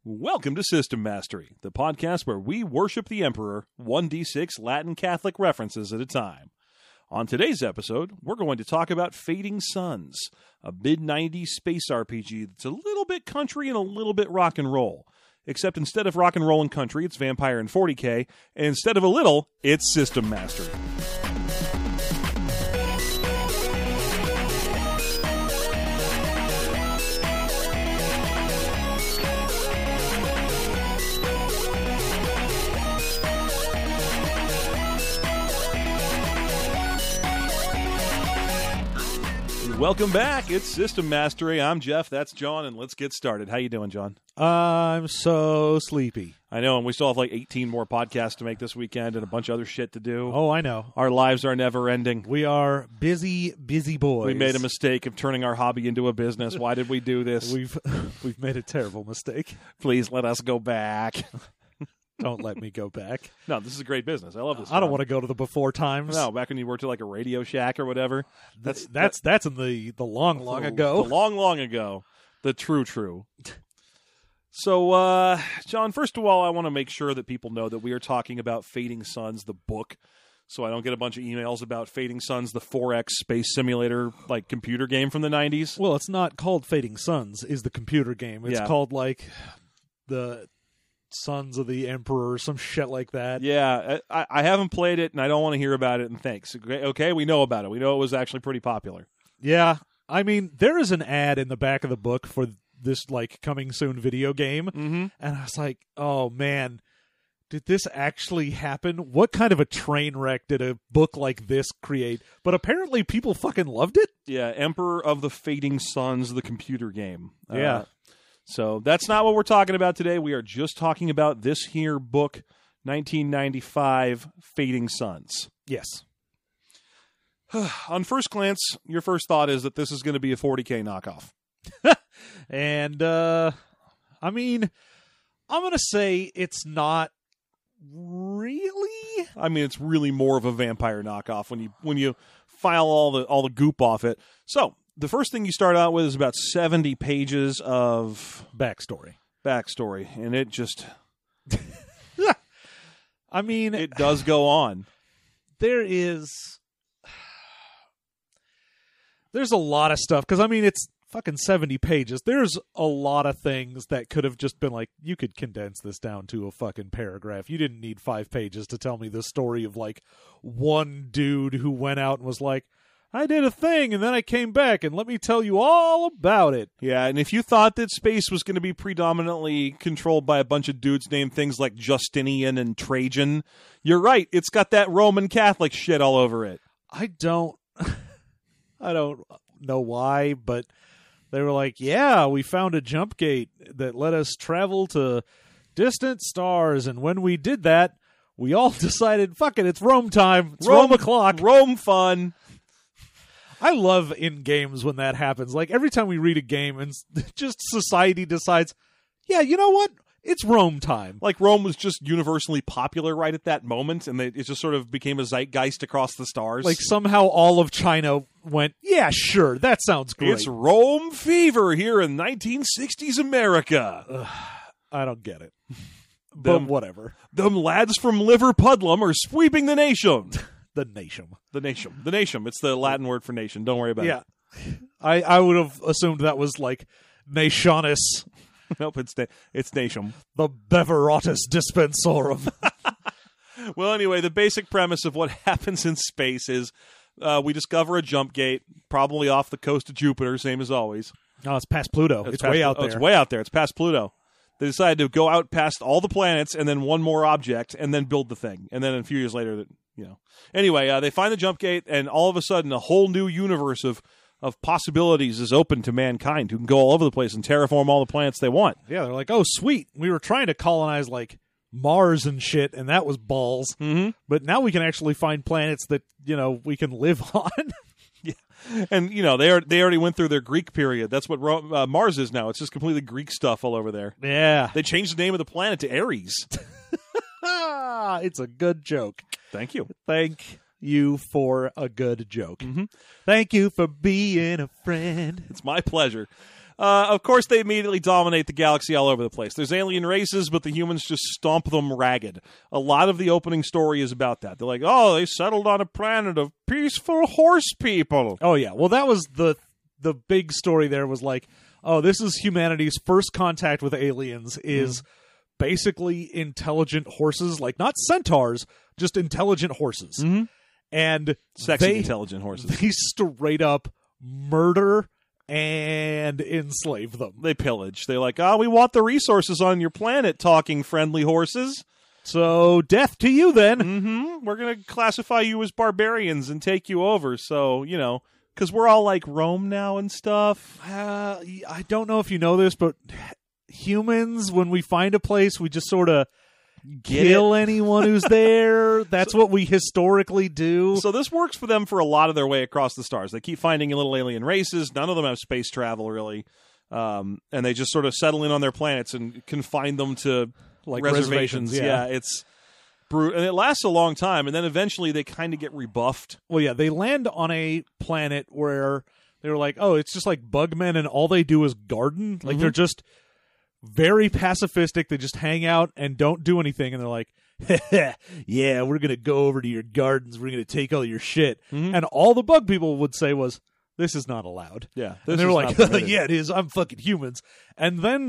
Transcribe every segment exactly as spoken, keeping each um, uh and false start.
Welcome to System Mastery, the podcast where we worship the Emperor one d six Latin Catholic references at a time. On today's episode, we're going to talk about Fading Suns, a mid nineties space R P G that's a little bit country and a little bit rock and roll. Except instead of rock and roll and country, it's vampire and forty K, and instead of a little, it's System Mastery. Welcome back. It's System Mastery. I'm Jeff. That's John, and let's get started. How you doing, John? I'm so sleepy. I know, and we still have like eighteen more podcasts to make this weekend and a bunch of other shit to do. Oh, I know. Our lives are never ending. We are busy, busy boys. We made a mistake of turning our hobby into a business. Why did we do this? We've we've made a terrible mistake. Please let us go back. Don't let me go back. No, this is a great business. I love this. I don't job. want to go to the before times. No, back when you worked at like a Radio Shack or whatever. That's that's that, that's in the, the long, long the, ago. The long, long ago. The true, true. So, uh, John, first of all, I want to make sure that people know that we are talking about Fading Suns, the book, so I don't get a bunch of emails about Fading Suns, the four X space simulator, like, computer game from the nineties. Well, it's not called Fading Suns, is the computer game. It's Yeah. called, like, the Sons of the Emperor or some shit like that. Yeah, I, I haven't played it, and I don't want to hear about it, and thanks. Okay, okay, we know about it. We know it was actually pretty popular. Yeah. I mean, there is an ad in the back of the book for this, like, coming soon video game. Mm-hmm. And I was like, oh, man, did this actually happen? What kind of a train wreck did a book like this create? But apparently people fucking loved it. Yeah, Emperor of the Fading Suns, the computer game. Yeah. Uh, so that's not what we're talking about today. We are just talking about this here book, nineteen ninety-five, Fading Suns. Yes. On first glance, your first thought is that this is going to be a forty K knockoff. And, uh, I mean, I'm going to say it's not really. I mean, it's really more of a vampire knockoff when you when you file all the all the goop off it. So the first thing you start out with is about seventy pages of Backstory. backstory, and it just I mean, it does go on. there is there's a lot of stuff because I mean it's fucking seventy pages. There's a lot of things that could have just been like, you could condense this down to a fucking paragraph. You didn't need five pages to tell me the story of like one dude who went out and was like, I did a thing and then I came back and let me tell you all about it. Yeah, and if you thought that space was going to be predominantly controlled by a bunch of dudes named things like Justinian and Trajan, you're right. It's got that Roman Catholic shit all over it. I don't I don't know why, but they were like, yeah, we found a jump gate that let us travel to distant stars. And when we did that, we all decided, fuck it, it's Rome time. It's Rome, Rome o'clock. Rome fun. I love in games when that happens. Like every time we read a game and just society decides, yeah, you know what? It's Rome time. Like Rome was just universally popular right at that moment, and they, it just sort of became a zeitgeist across the stars. Like somehow all of China went, yeah, sure, that sounds great. It's Rome fever here in nineteen sixties America. Ugh, I don't get it. But Them- whatever. Them lads from Liverpudlum are sweeping the nation. The nation. The nation. The nation. It's the Latin word for nation. Don't worry about Yeah. it. I, I would have assumed that was like nationis, Nope, it's na- it's nation. the beveratus dispensorum. Well, anyway, the basic premise of what happens in space is uh, we discover a jump gate, probably off the coast of Jupiter, same as always. No, it's past Pluto. It's, past- way out oh, there. It's way out there. It's past Pluto. They decided to go out past all the planets and then one more object and then build the thing. And then a few years later, you know. Anyway, uh, they find the jump gate, and all of a sudden, a whole new universe of of possibilities is open to mankind who can go all over the place and terraform all the planets they want. Yeah, they're like, oh, sweet. We were trying to colonize like Mars and shit, and that was balls. Mm-hmm. But now we can actually find planets that, you know, we can live on. And, you know, they are, they already went through their Greek period. That's what Ro- uh, Mars is now. It's just completely Greek stuff all over there. Yeah. They changed the name of the planet to Ares. It's a good joke. Thank you. Thank you for a good joke. Mm-hmm. Thank you for being a friend. It's my pleasure. Uh, of course, they immediately dominate the galaxy all over the place. There's alien races, but the humans just stomp them ragged. A lot of the opening story is about that. They're like, oh, they settled on a planet of peaceful horse people. Oh, yeah. Well, that was the the big story there was like, oh, this is humanity's first contact with aliens is mm. basically intelligent horses, like not centaurs, just intelligent horses. Mm-hmm. And Sexy they, intelligent horses. They straight up murder and enslave them. They pillage. They're like, oh, we want the resources on your planet, talking friendly horses. So death to you then. Mm-hmm. We're going to classify you as barbarians and take you over. So, you know, because we're all like Rome now and stuff. Uh, I don't know if you know this, but humans, when we find a place, we just sort of kill it? anyone who's there. That's so, what we historically do. So this works for them for a lot of their way across the stars. They keep finding little alien races. None of them have space travel, really. Um, and they just sort of settle in on their planets and confine them to like reservations. reservations yeah. yeah, it's brutal. And it lasts a long time. And then eventually they kind of get rebuffed. Well, yeah, they land on a planet where they were like, oh, it's just like bugmen and all they do is garden. Like mm-hmm. they're just very pacifistic. They just hang out and don't do anything. And they're like, yeah, we're going to go over to your gardens. We're going to take all your shit. Mm-hmm. And all the bug people would say was, this is not allowed. Yeah. And they were like, yeah, it is. I'm fucking humans. And then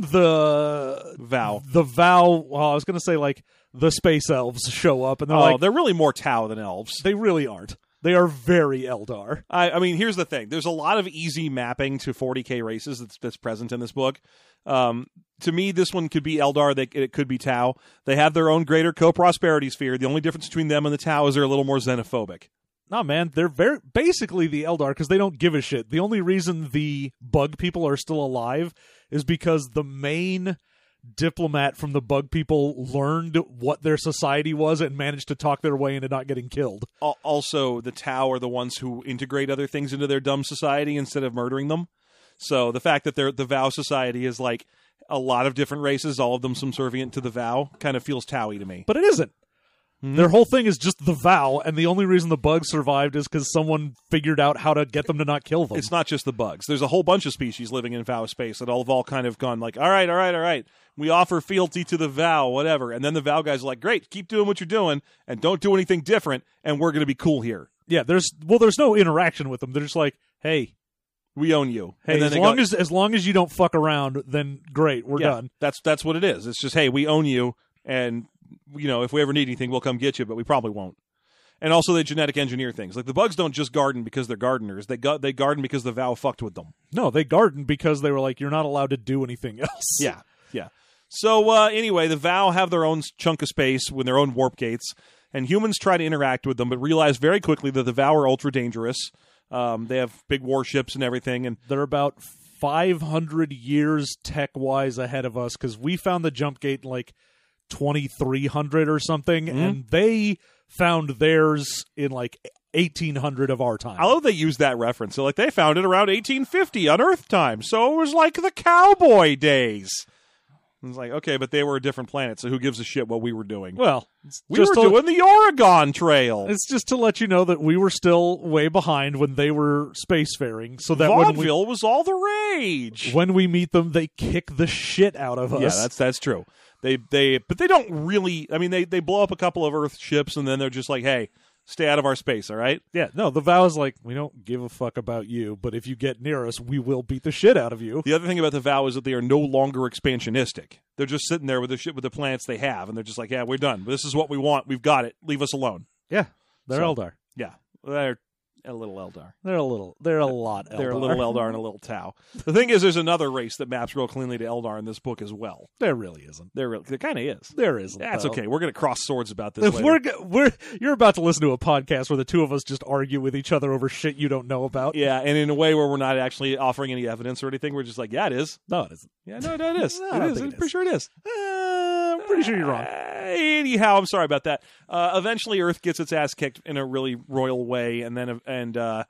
the Vow. The Vow, well, I was going to say like the space elves show up. And they're oh, like, they're really more Tau than elves. They really aren't. They are very Eldar. I, I mean, here's the thing. There's a lot of easy mapping to forty K races that's, that's present in this book. Um, to me, this one could be Eldar. They, it could be Tau. They have their own greater co-prosperity sphere. The only difference between them and the Tau is they're a little more xenophobic. No, man. They're very basically the Eldar because they don't give a shit. The only reason the bug people are still alive is because the main diplomat from the bug people learned what their society was and managed to talk their way into not getting killed. Also, the Tau are the ones who integrate other things into their dumb society instead of murdering them. So the fact that they're, the Vow society is like a lot of different races, all of them subservient to the Vow, kind of feels Towy to me. But it isn't. Mm-hmm. Their whole thing is just the Vow, and the only reason the bugs survived is because someone figured out how to get them to not kill them. It's not just the bugs. There's a whole bunch of species living in Vow space that all have all kind of gone like, all right, all right, all right. We offer fealty to the Vow, whatever. And then the Vow guys are like, great, keep doing what you're doing, and don't do anything different, and we're going to be cool here. Yeah, there's well, there's no interaction with them. They're just like, hey, we own you. Hey, and then as long go, as as long as you don't fuck around, then great, we're yeah, done. That's that's what it is. It's just, hey, we own you, and you know, if we ever need anything, we'll come get you, but we probably won't. And also, they genetic engineer things. Like the bugs don't just garden because they're gardeners. They go, they garden because the Vow fucked with them. No, they garden because they were like, you're not allowed to do anything else. Yeah, yeah. So uh, anyway, the Vow have their own chunk of space with their own warp gates, and humans try to interact with them, but realize very quickly that the Vow are ultra dangerous. Um, they have big warships and everything, and they're about five hundred years tech-wise ahead of us because we found the jump gate in like twenty-three hundred or something, mm-hmm. and they found theirs in like eighteen hundred of our time. I love they use that reference. So like they found it around eighteen fifty on Earth time, so it was like the cowboy days. It's like, okay, but they were a different planet, so who gives a shit what we were doing? Well, we were to, doing the Oregon Trail. It's just to let you know that we were still way behind when they were spacefaring, so that vaudeville when we, was all the rage. When we meet them, they kick the shit out of us. Yeah, that's that's true. They they, but they don't really. I mean, they they blow up a couple of Earth ships, and then they're just like, hey, stay out of our space, all right? Yeah, no, the Vow is like, we don't give a fuck about you, but if you get near us, we will beat the shit out of you. The other thing about the Vow is that they are no longer expansionistic. They're just sitting there with the shit with the planets they have, and they're just like, yeah, we're done. This is what we want. We've got it. Leave us alone. Yeah, they're so, Eldar. Yeah, they're a little Eldar. They're a little. They're a lot Eldar. They're a little Eldar and a little Tau. The thing is, there's another race that maps real cleanly to Eldar in this book as well. There really isn't. There, really, there kind of is. There isn't. That's though. okay. We're going to cross swords about this. If later. we're we're you're about to listen to a podcast where the two of us just argue with each other over shit you don't know about. Yeah, and in a way where we're not actually offering any evidence or anything. We're just like, yeah, it is. No, it isn't. Yeah, no, no, it is. no, it is. I'm I'm pretty sure it is. Uh, I'm pretty sure you're wrong. Uh, anyhow, I'm sorry about that. Uh, eventually, Earth gets its ass kicked in a really royal way, and then and. Uh,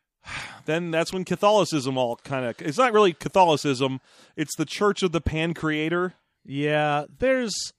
Then that's when Catholicism all kind of... It's not really Catholicism. It's the Church of the Pan-Creator. Yeah, there's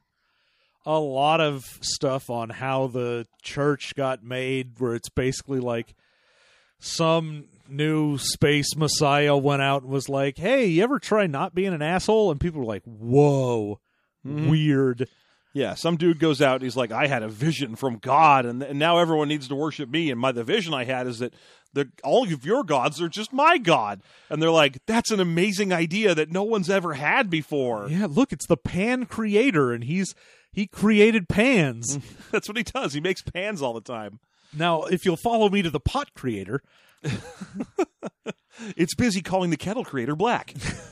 a lot of stuff on how the church got made where it's basically like some new space messiah went out and was like, hey, you ever try not being an asshole? And people were like, whoa, Mhm. weird. Yeah, some dude goes out and he's like, I had a vision from God, and, and now everyone needs to worship me. And my the vision I had is that the, all of your gods are just my God. And they're like, that's an amazing idea that no one's ever had before. Yeah, look, it's the pan creator, and he's he created pans. That's what he does. He makes pans all the time. Now, if you'll follow me to the pot creator, It's busy calling the kettle creator black.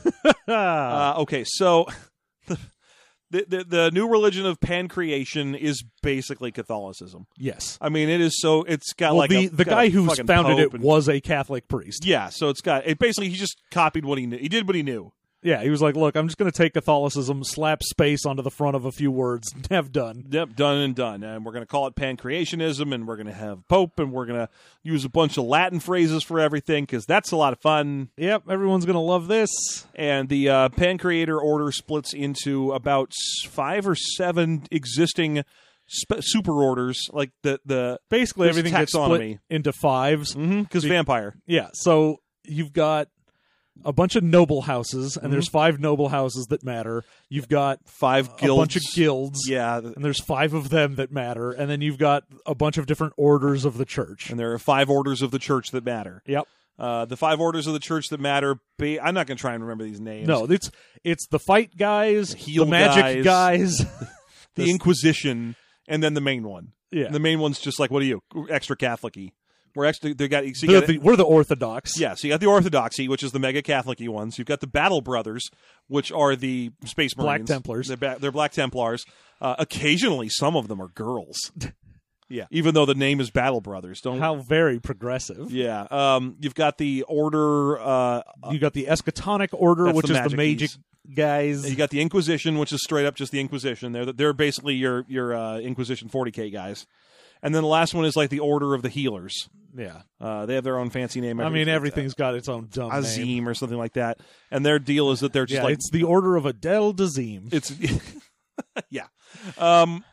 uh, okay, so the, the the new religion of pancreation is basically Catholicism. yes. I mean, it is so it's got Well, like the a, the got guy a who fucking founded pope it and- was a Catholic priest. yeah. So it's got it basically he just copied what he knew. He did what he knew. Yeah, he was like, look, I'm just going to take Catholicism, slap space onto the front of a few words, and have done. Yep, done and done. And we're going to call it pancreationism, and we're going to have Pope, and we're going to use a bunch of Latin phrases for everything because that's a lot of fun. Yep, everyone's going to love this. And the uh, Pancreator Order splits into about s- five or seven existing sp- super orders, like the the Basically, There's everything gets taxonomy. split into fives. because vampire. Yeah, so you've got a bunch of noble houses, and there's five noble houses that matter. You've got Five a guilds. bunch of guilds, Yeah, and there's five of them that matter. And then you've got a bunch of different orders of the church. and there are five orders of the church that matter. Yep. Uh, the five orders of the church that matter. Ba- I'm not going to try and remember these names. No, it's it's the fight guys, Heal the magic guys. guys. the Inquisition, and then the main one. Yeah. The main one's just like, what are you? Extra Catholic-y. We're extra. They got. So you They're got the, we're the Orthodox. yeah. So you got the Orthodoxy, which is the mega Catholic-y ones. You've got the Battle Brothers, which are the Space Black Marines. Templars. They're, ba- they're Black Templars. Uh, occasionally, some of them are girls. Yeah. Even though the name is Battle Brothers, don't. How very progressive. Yeah. Um. You've got the Order. Uh. You got the Eschatonic Order, That's which the is the magic magic guys. You got the Inquisition, which is straight up just the Inquisition. They're they're basically your your uh, Inquisition forty K guys. And then the last one is like the Order of the Healers. yeah. Uh, they have their own fancy name. I mean, Everything's everything's got its own dumb name. Azim or something like that. And their deal is that they're just Yeah, like it's the Order of Adel Dazim. it's yeah. Um,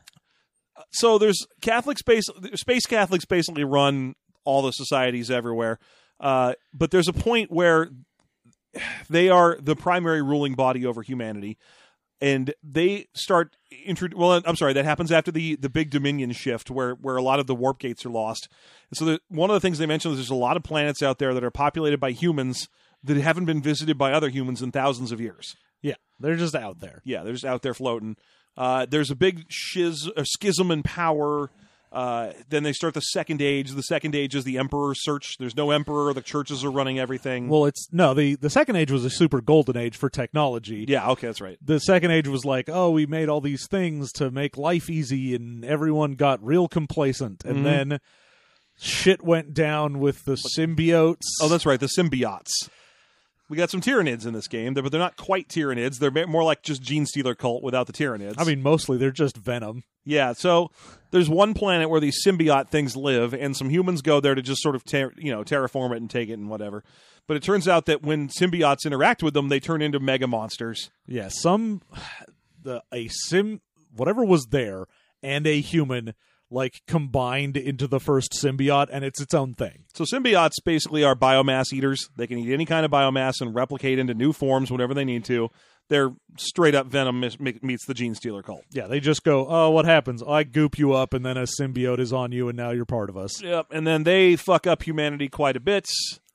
so there's Catholic space space Catholics basically run all the societies everywhere. Uh, but there's a point where they are the primary ruling body over humanity. And they start intro- well, I'm sorry, that happens after the, the big Dominion shift where, where a lot of the warp gates are lost. And so the, one of the things they mentioned is there's a lot of planets out there that are populated by humans that haven't been visited by other humans in thousands of years. yeah, they're just out there. Yeah, they're just out there floating. Uh, there's a big shiz, a schism in power. Uh, then they start the Second Age. The Second Age is the Emperor search. There's no Emperor. The churches are running everything. Well, it's no the the Second Age was a super golden age for technology. yeah, okay, that's right. The Second Age was like, oh, we made all these things to make life easy, and everyone got real complacent. And Mhm. then shit went down with the symbiotes. Oh, that's right, the symbiotes. We got some Tyranids in this game, but they're not quite Tyranids. They're more like just Gene Stealer cult without the Tyranids. I mean, mostly they're just venom. yeah. So there's one planet where these symbiote things live, and some humans go there to just sort of ter- you know terraform it and take it and whatever. But it turns out that when symbiotes interact with them, they turn into mega monsters. Yeah, some the a sim whatever was there and a human like combined into the first symbiote, and it's its own thing. So symbiotes basically are biomass eaters. They can eat any kind of biomass and replicate into new forms whenever they need to. They're straight up venom mis- meets the Gene Stealer cult. Yeah, they just go, oh, what happens? I goop you up, and then a symbiote is on you, and now you're part of us. Yep, and then they fuck up humanity quite a bit,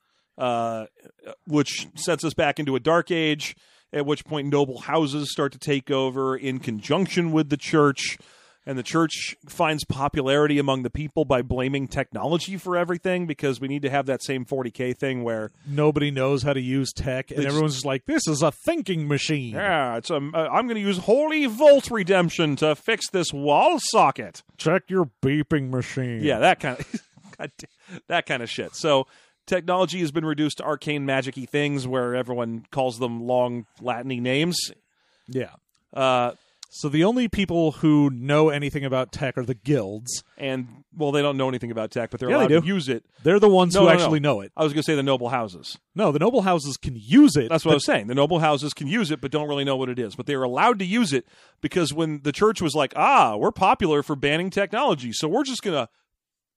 uh, which sets us back into a dark age, at which point noble houses start to take over in conjunction with the church, and the church finds popularity among the people by blaming technology for everything, because we need to have that same forty K thing where, Nobody knows how to use tech, and They just- everyone's just like, this is a thinking machine. yeah, it's a, uh, I'm going to use Holy Volt Redemption to fix this wall socket. Check your beeping machine. Yeah, that kind of God damn- that kind of shit. So technology has been reduced to arcane magic-y things where everyone calls them long Latin-y names. Yeah. Uh, So the only people who know anything about tech are the guilds. and, well, they don't know anything about tech, but they're Yeah, they allowed to do. use it. They're the ones No, who no, actually no. know it. I was going to say the noble houses. No, the noble houses can use it. That's what I was saying. The noble houses can use it, but don't really know what it is. But they were allowed to use it because when the church was like, ah, we're popular for banning technology, so we're just going to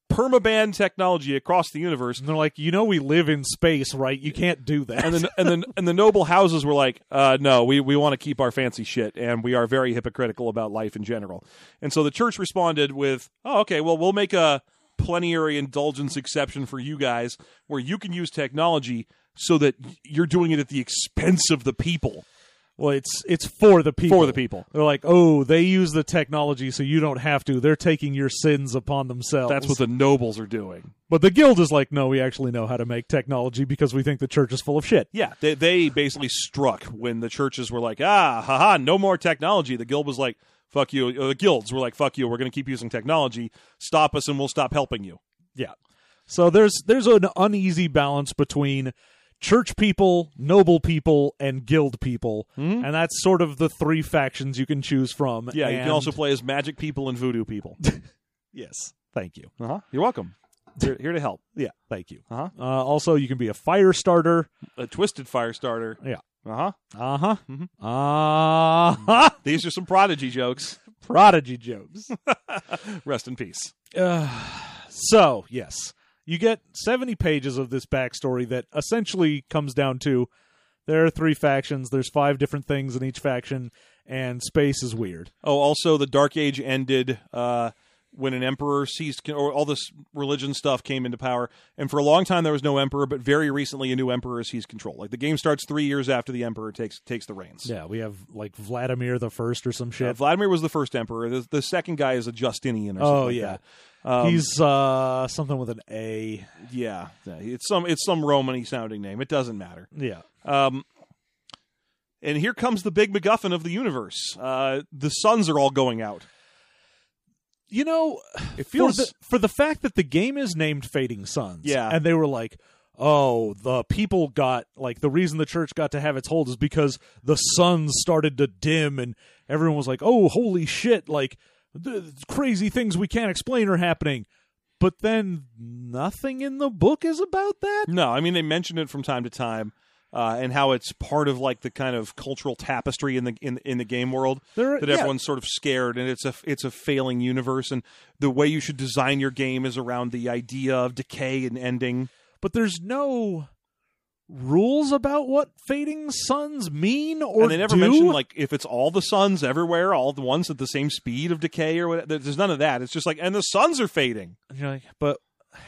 permaban technology across the universe. And they're like, you know, we live in space, right? You can't do that. And then and then and the noble houses were like, uh, no, we, we want to keep our fancy shit, and we are very hypocritical about life in general. And so the church responded with, oh, okay, well, we'll make a plenary indulgence exception for you guys where you can use technology so that you're doing it at the expense of the people. Well, it's it's for the people. For the people. They're like, oh, they use the technology so you don't have to. They're taking your sins upon themselves. That's what the nobles are doing. But the guild is like, no, we actually know how to make technology because we think the church is full of shit. Yeah, they, they basically struck when the churches were like, ah, haha, no more technology. The guild was like, fuck you. Uh, the guilds were like, fuck you, we're going to keep using technology. Stop us and we'll stop helping you. Yeah. So there's there's an uneasy balance between church people, noble people, and guild people. Mm-hmm. And that's sort of the three factions you can choose from. Yeah, and... you can also play as magic people and voodoo people. Yes. Thank you. Uh-huh. You're welcome. Here, here to help. Yeah, thank you. Uh-huh. Uh, also, you can be a fire starter. A twisted fire starter. Yeah. Uh-huh. Uh-huh. Mm-hmm. Uh-huh. These are some Prodigy jokes. Prodigy jokes. Rest in peace. Uh, so, yes. You get seventy pages of this backstory that essentially comes down to there are three factions, there's five different things in each faction, and space is weird. Oh, also the Dark Age ended uh, when an emperor ceased, or all this religion stuff came into power. And for a long time there was no emperor, but very recently a new emperor seized control. Like the game starts three years after the emperor takes takes the reins. Yeah, we have like Vladimir the First or some shit. Uh, Vladimir was the first emperor. The, the second guy is a Justinian or something Oh, like yeah. that. Um, He's uh, something with an A. yeah, yeah, it's some it's some Romany sounding name. It doesn't matter. Yeah. Um, and here comes the big MacGuffin of the universe. Uh, the suns are all going out. You know, It feels for the, for the fact that the game is named Fading Suns, Yeah. and they were like, oh, the people got, like, the reason the church got to have its hold is because the suns started to dim, and everyone was like, oh, holy shit, like, the crazy things we can't explain are happening. But then nothing in the book is about that? No, I mean, they mention it from time to time. Uh, and how it's part of like the kind of cultural tapestry in the in in the game world There- that yeah. everyone's sort of scared, and it's a it's a failing universe, and the way you should design your game is around the idea of decay and ending. But there's no rules about what Fading Suns mean or And they never do? mention like if it's all the suns everywhere, all the ones at the same speed of decay or whatever. There's none of that. It's just like, and the suns are fading. And you're like, but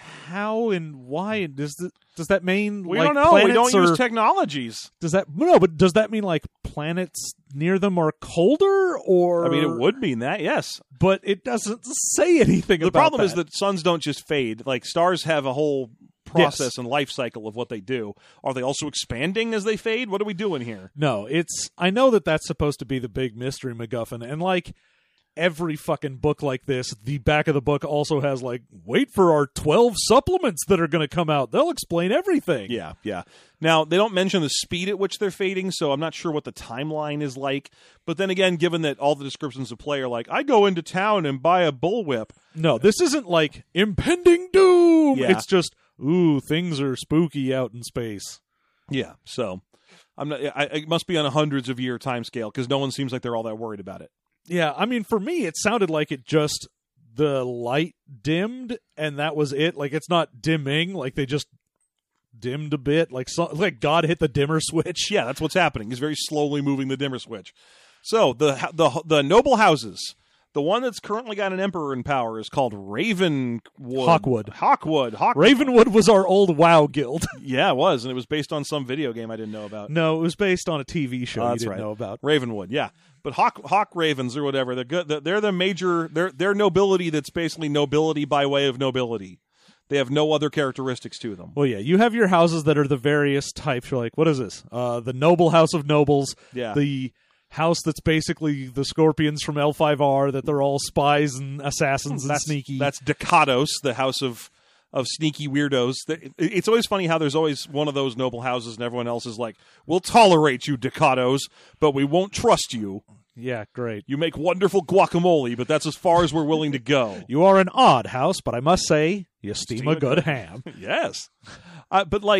how and why does the, does that mean? We like, don't know. We planets don't use are- technologies. Does that no? But does that mean like planets near them are colder, or I mean, it would mean that, yes. but it doesn't say anything. The about problem is that that suns don't just fade. Like stars have a whole process and life cycle of what they do. Are they also expanding as they fade? What are we doing here? no, it's I know that that's supposed to be the big mystery MacGuffin, and like every fucking book like this, the back of the book also has like, wait for our twelve supplements that are going to come out. They'll explain everything. Yeah, yeah. Now, they don't mention the speed at which they're fading, so I'm not sure what the timeline is like. But then again, given that all the descriptions of play are like, I go into town and buy a bullwhip. No, this isn't like impending doom. Yeah. It's just, ooh, things are spooky out in space. Yeah, so I'm not. I, it must be on a hundreds of year time scale because no one seems like they're all that worried about it. Yeah, I mean, for me, it sounded like it just, the light dimmed, and that was it. Like, it's not dimming, like they just dimmed a bit, like so, like God hit the dimmer switch. Yeah, that's what's happening. He's very slowly moving the dimmer switch. So the the the noble houses. The one that's currently got an emperor in power is called Ravenwood. Hawkwood. Hawkwood. Hawk- Ravenwood was our old WoW guild. Yeah, it was, and it was based on some video game I didn't know about. No, it was based on a T V show Oh, you that's didn't right. know about. Ravenwood, yeah. But Hawk Hawk Ravens or whatever, they're good. They're the major. They're they're nobility that's basically nobility by way of nobility. They have no other characteristics to them. Well, yeah, you have your houses that are the various types. You're like, what is this? Uh, the noble house of nobles. Yeah. The house that's basically the Scorpions from L five R, that they're all spies and assassins and That's sneaky. That's Dekados, the house of of sneaky weirdos. It's always funny how there's always one of those noble houses, and everyone else is like, "We'll tolerate you, Dekados, but we won't trust you. Yeah, great. You make wonderful guacamole, but that's as far as we're willing to go." You are an odd house, but I must say, you steam, Steam a a good good- ham. Yes, uh, but like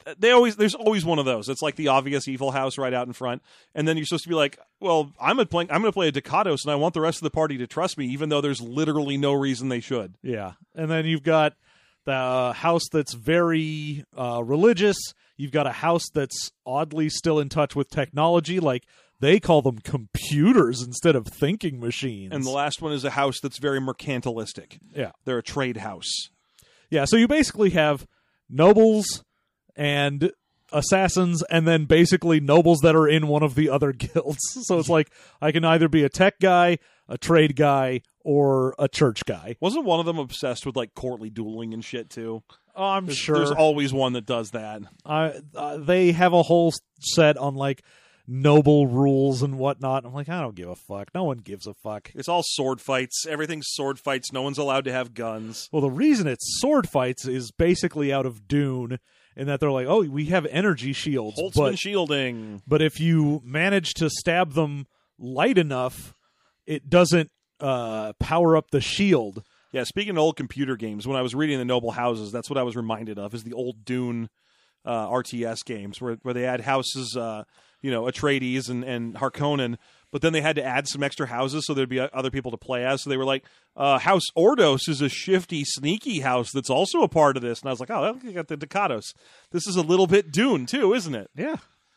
they always there's always one of those. It's like the obvious evil house right out in front, and then you're supposed to be like, well, I'm a playing, I'm going to play a Ducados, and I want the rest of the party to trust me, even though there's literally no reason they should. Yeah, and then you've got the house that's very uh, religious. You've got a house that's oddly still in touch with technology, like they call them computers instead of thinking machines. And the last one is a house that's very mercantilistic. Yeah. They're a trade house. Yeah, so you basically have nobles and assassins, and then basically nobles that are in one of the other guilds. So it's like, I can either be a tech guy, a trade guy, or a church guy. Wasn't one of them obsessed with like courtly dueling and shit too? Oh, I'm there's, sure. There's always one that does that. Uh, uh, they have a whole set on like noble rules and whatnot. I'm like, I don't give a fuck. No one gives a fuck. It's all sword fights. Everything's sword fights. No one's allowed to have guns. Well, the reason it's sword fights is basically out of Dune, in that they're like, oh, we have energy shields. Holtzman but, shielding. But if you manage to stab them light enough, it doesn't uh, power up the shield. Yeah, speaking of old computer games, when I was reading the Noble Houses, that's what I was reminded of, is the old Dune uh, R T S games, where where they had houses, uh, you know, Atreides and, and Harkonnen, but then they had to add some extra houses so there'd be other people to play as. So they were like, uh, House Ordos is a shifty, sneaky house that's also a part of this. And I was like, oh, you got the Ducados. This is a little bit Dune, too, isn't it? Yeah.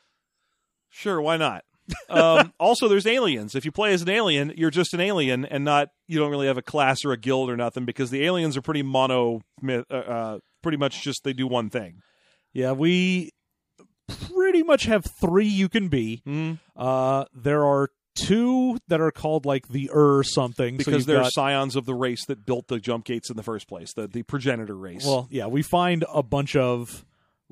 Sure, why not? um, also, there's aliens. If you play as an alien, you're just an alien, and not you don't really have a class or a guild or nothing, because the aliens are pretty mono, uh, uh, pretty much just they do one thing. Yeah, we pretty much have three you can be. Mm-hmm. Uh, there are two that are called like the Ur something, because so they're got, scions of the race that built the jump gates in the first place, the the progenitor race. Well, yeah, we find a bunch of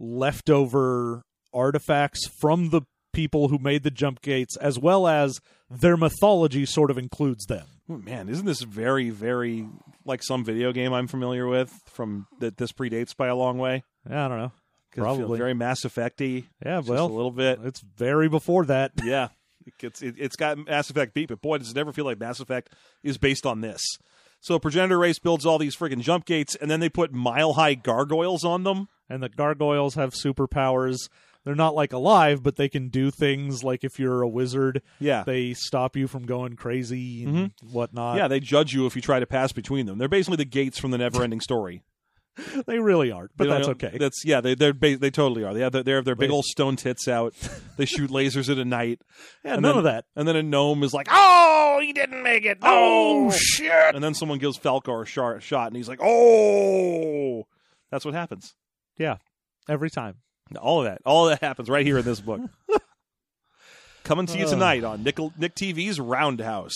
leftover artifacts from the people who made the jump gates, as well as their mythology sort of includes them. Oh, man, isn't this very, very like some video game I'm familiar with from that this predates by a long way? I don't know. Probably very Mass Effect-y. Yeah, just well, a little bit. It's very before that. Yeah, it's it, it's got Mass Effect beat, but boy, does it ever feel like Mass Effect is based on this. So progenitor race builds all these friggin' jump gates, and then they put mile-high gargoyles on them. And the gargoyles have superpowers. They're not like alive, but they can do things like if you're a wizard, yeah, they stop you from going crazy and mm-hmm. whatnot. Yeah, they judge you if you try to pass between them. They're basically the gates from the Never-Ending Story. They really aren't, but they that's okay. That's yeah, they they're ba- they totally are. They have their, they have their big old stone tits out. They shoot lasers at a night. Yeah, and none then, of that. And then a gnome is like, "Oh, he didn't make it! Oh, oh shit!" And then someone gives Falkor a shot, shot, and he's like, "Oh!" That's what happens. Yeah, every time. All of that, all of that happens right here in this book. Coming to you tonight on Nick Nick T V's Roundhouse.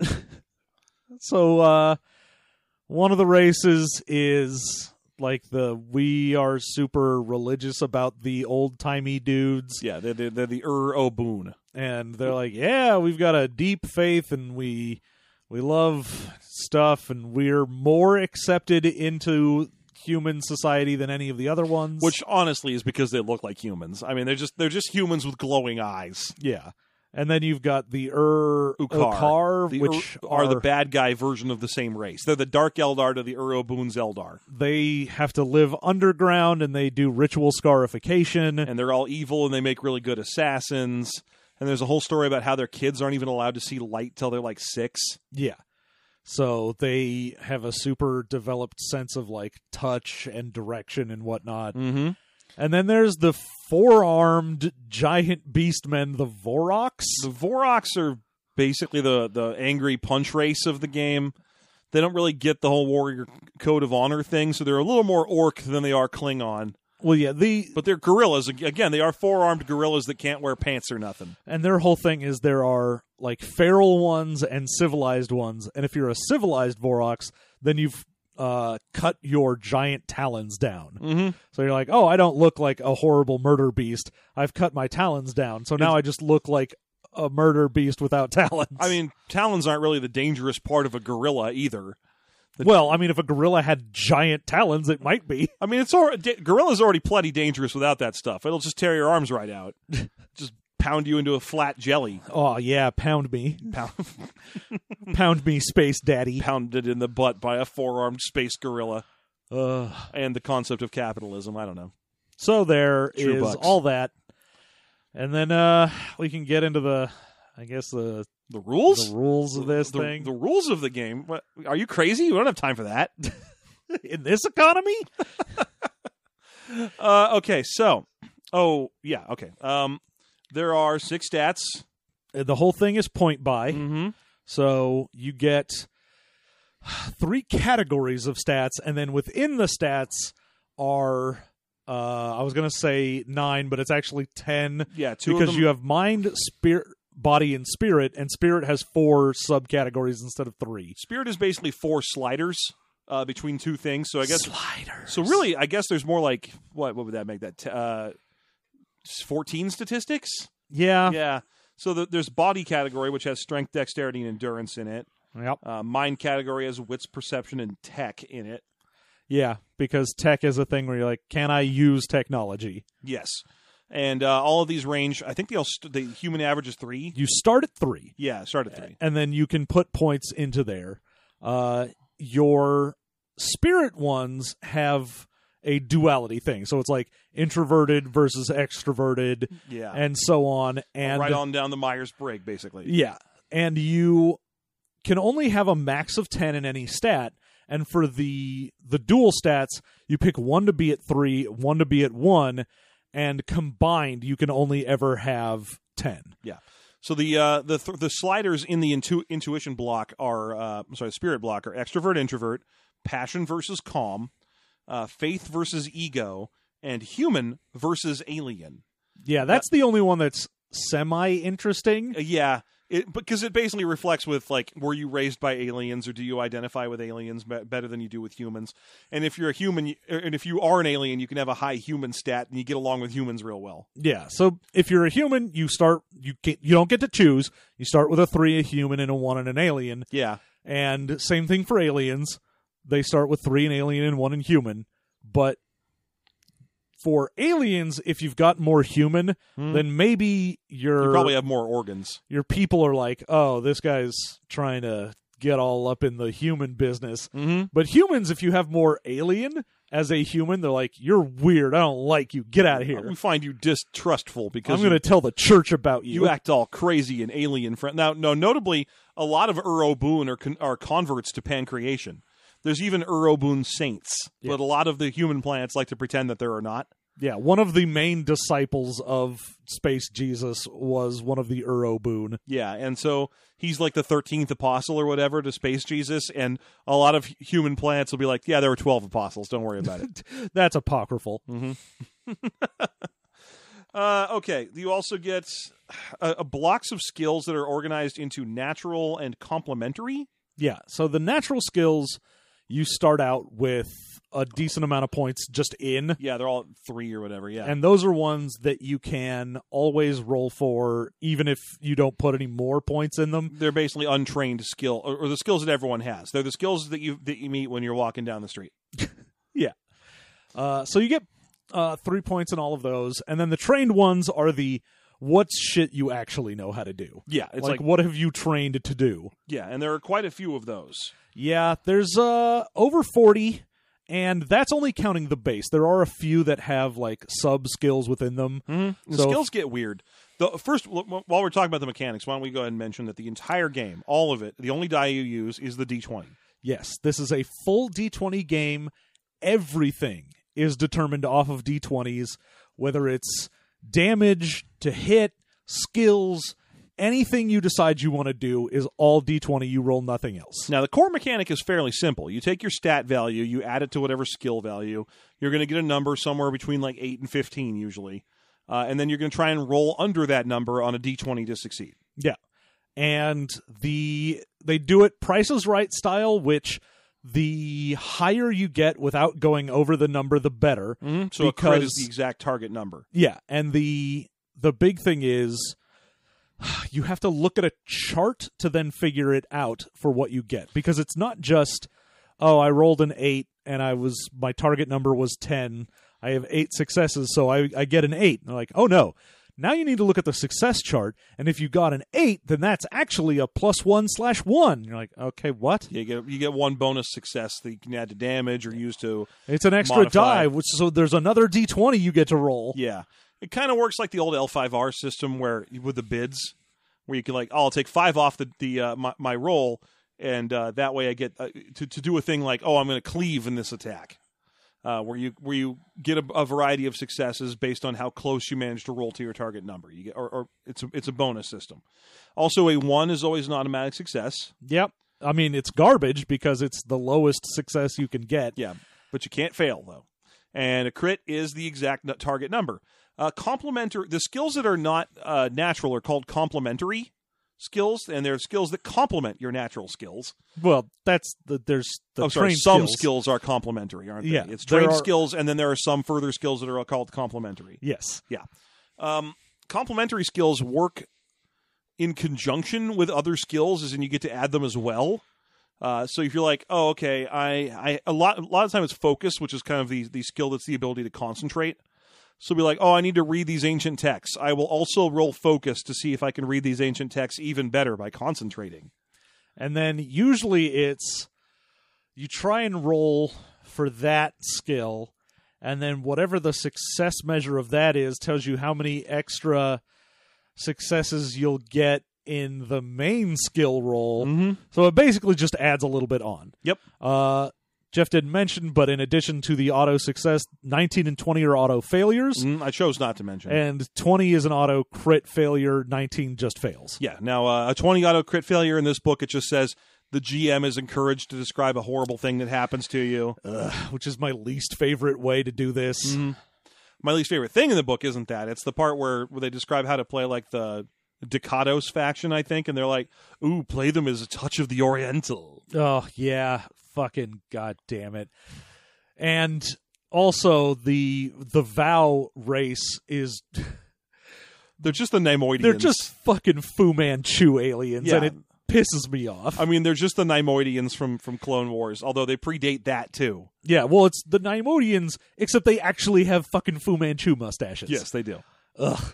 So, uh, one of the races is like the we are super religious about the old timey dudes. Yeah, they're, they're, they're the Ur Obun, and they're like, yeah, we've got a deep faith, and we we love stuff, and we're more accepted into human society than any of the other ones. Which honestly is because they look like humans. I mean, they're just they're just humans with glowing eyes. Yeah. And then you've got the Ur Ukar, Ukar the which Ur, are, are the bad guy version of the same race. They're the Dark Eldar to the Ur Obun's Eldar. They have to live underground, and they do ritual scarification. And they're all evil, and they make really good assassins. And there's a whole story about how their kids aren't even allowed to see light till they're like six. Yeah. So they have a super developed sense of like touch and direction and whatnot. Mm-hmm. And then there's the four-armed giant beastmen, the Voroks. The Voroks are basically the, the angry punch race of the game. They don't really get the whole warrior code of honor thing, so they're a little more orc than they are Klingon. Well, yeah, the but they're gorillas. Again, they are four-armed gorillas that can't wear pants or nothing. And their whole thing is there are like feral ones and civilized ones. And if you're a civilized Voroks, then you've uh, cut your giant talons down. Mm-hmm. So you're like, oh, I don't look like a horrible murder beast. I've cut my talons down. So now it's, I just look like a murder beast without talons. I mean, talons aren't really the dangerous part of a gorilla either. The, well, I mean, if a gorilla had giant talons, it might be. I mean, it's already, gorilla's already plenty dangerous without that stuff. It'll just tear your arms right out. Just pound you into a flat jelly. Oh, yeah, pound me. Pound, pound me, space daddy. Pounded in the butt by a four-armed space gorilla. Uh, and the concept of capitalism, I don't know. So there True is bucks. all that. And then uh, we can get into the, I guess, the The rules? the rules of this the, thing. The rules of the game? What, are you crazy? We don't have time for that. In this economy? uh, okay, so, oh, yeah, okay. Um, there are six stats. The whole thing is point buy. Mm-hmm. So you get three categories of stats, and then within the stats are, uh, I was going to say nine, but it's actually ten. Yeah, two because of them. you have mind, spirit, body, and spirit, and spirit has four subcategories instead of three. Spirit is basically four sliders uh, between two things. So I guess Sliders. So really, I guess there's more like what? What would that make that? T- uh, fourteen statistics. Yeah. Yeah. So the, there's body category, which has strength, dexterity, and endurance in it. Yep. Uh, mind category has wits, perception, and tech in it. Yeah, because tech is a thing where you're like, can I use technology? Yes. And uh, all of these range. I think they all st- the human average is three. You start at three. Yeah, start at three. And then you can put points into there. Uh, your spirit ones have a duality thing. So it's like introverted versus extroverted Yeah. and so on. And right on down the Myers-Briggs, basically. Yeah. And you can only have a max of ten in any stat. And for the the dual stats, you pick one to be at three, one to be at one, and combined you can only ever have ten. Yeah. So the uh, the th- the sliders in the intu- intuition block are uh, I'm sorry, spirit block are extrovert, introvert, passion versus calm, uh, faith versus ego, and human versus alien. Yeah, that's the only one that's semi interesting. Uh, yeah, it, because it basically reflects with like, were you raised by aliens or do you identify with aliens be- better than you do with humans? And if you're a human, you, and if you are an alien, you can have a high human stat and you get along with humans real well. Yeah, so if you're a human, you start you get you don't get to choose. You start with a three, a human, and a one, and an alien. Yeah, And same thing for aliens. They start with three, an alien, and one, and human. But for aliens, if you've got more human, Hmm. then maybe your you probably have more organs. your people are like, oh, this guy's trying to get all up in the human business. Mm-hmm. But humans, if you have more alien as a human, they're like, you're weird. I don't like you. Get out of here. We find you distrustful because I'm going to tell the church about you. you act all crazy and alien friend. Now, no, notably, a lot of Urobun are con- are converts to pancreation. There's even Urobun saints, Yeah. but a lot of the human planets like to pretend that there are not. Yeah, one of the main disciples of Space Jesus was one of the Urobun. Yeah, and so he's like the thirteenth apostle or whatever to Space Jesus, and a lot of human planets will be like, yeah, there were twelve apostles. Don't worry about it. That's apocryphal. uh, okay, you also get uh, uh, blocks of skills that are organized into natural and complementary. Yeah, so the natural skills, you start out with a decent amount of points just in. Yeah, they're all three or whatever, yeah. And those are ones that you can always roll for, even if you don't put any more points in them. They're basically untrained skill, or, or the skills that everyone has. They're the skills that you that you meet when you're walking down the street. Yeah. Uh, so you get uh, three points in all of those. And then the trained ones are the what's shit you actually know how to do. Yeah, it's like, like, what have you trained to do? yeah, and there are quite a few of those. Yeah, there's uh, over forty. And that's only counting the base. There are a few that have like sub skills within them. Mm-hmm. The So skills get weird. The first, while we're talking about the mechanics, why don't we go ahead and mention that the entire game, all of it, the only die you use is the D twenty. Yes, this is a full D twenty game. Everything is determined off of D twenties, whether it's damage to hit, skills, anything you decide you want to do is all D twenty. You roll nothing else. Now, the core mechanic is fairly simple. You take your stat value, you add it to whatever skill value. You're going to get a number somewhere between like eight and fifteen usually. Uh, and then you're going to try and roll under that number on a D twenty to succeed. Yeah. And the they do it Price is Right style, which the higher you get without going over the number, the better. Mm-hmm. So a crit Because- is the exact target number. Yeah, and the the big thing is you have to look at a chart to then figure it out for what you get, because it's not just, oh, I rolled an eight and I was my target number was ten. I have eight successes, so I, I get an eight. And they're like, oh no, Now you need to look at the success chart, and if you got an eight, then that's actually a plus one slash one. You're like, okay, what? You get you get one bonus success that you can add to damage or use to. It's an extra modify. die, which, so there's another d twenty you get to roll. Yeah, it kind of works like the old L five R system where with the bids, where you can like, oh, I'll take five off the the uh, my, my roll, and uh, that way I get uh, to to do a thing like, oh, I'm going to cleave in this attack. Uh, where you where you get a, a variety of successes based on how close you manage to roll to your target number. You get, or, or it's a, it's a bonus system. Also, a one is always an automatic success. Yep. I mean, it's garbage because it's the lowest success you can get. Yeah, but you can't fail though. And a crit is the exact target number. Uh, complementary. The skills that are not uh, natural are called complementary skills, and they're skills that complement your natural skills. Well, that's the there's the oh, sorry, trained some skills. skills are complementary, aren't they? Yeah, It's there trained are- skills, and then there are some further skills that are called complementary. Yes. Yeah. Um, complementary skills work in conjunction with other skills, as in you get to add them as well. Uh, so if you're like, oh, okay, I, I a lot a lot of time it's focus, which is kind of the the skill that's the ability to concentrate. So be like, oh, I need to read these ancient texts. I will also roll focus to see if I can read these ancient texts even better by concentrating. And then usually it's you try and roll for that skill, and then whatever the success measure of that is tells you how many extra successes you'll get in the main skill roll. Mm-hmm. So it basically just adds a little bit on. Yep. Uh, Jeff didn't mention, but in addition to the auto success, nineteen and twenty are auto failures, Mm, I chose not to mention. and twenty is an auto crit failure, nineteen just fails. Yeah. Now, uh, a twenty auto crit failure in this book, it just says the G M is encouraged to describe a horrible thing that happens to you. Ugh, which is my least favorite way to do this. Mm-hmm. My least favorite thing in the book isn't that. It's the part where, where they describe how to play like the Ducados faction, I think, and they're like, ooh, play them as a touch of the Oriental. Oh, yeah. Fucking goddamn it. And also the the Vow race is They're just the Neimoidians. they're just fucking Fu Manchu aliens, Yeah. and it pisses me off. I mean, they're just the Neimoidians from, from Clone Wars, although they predate that too. Yeah, well, it's the Neimoidians, except they actually have fucking Fu Manchu mustaches. Yes, they do. Ugh.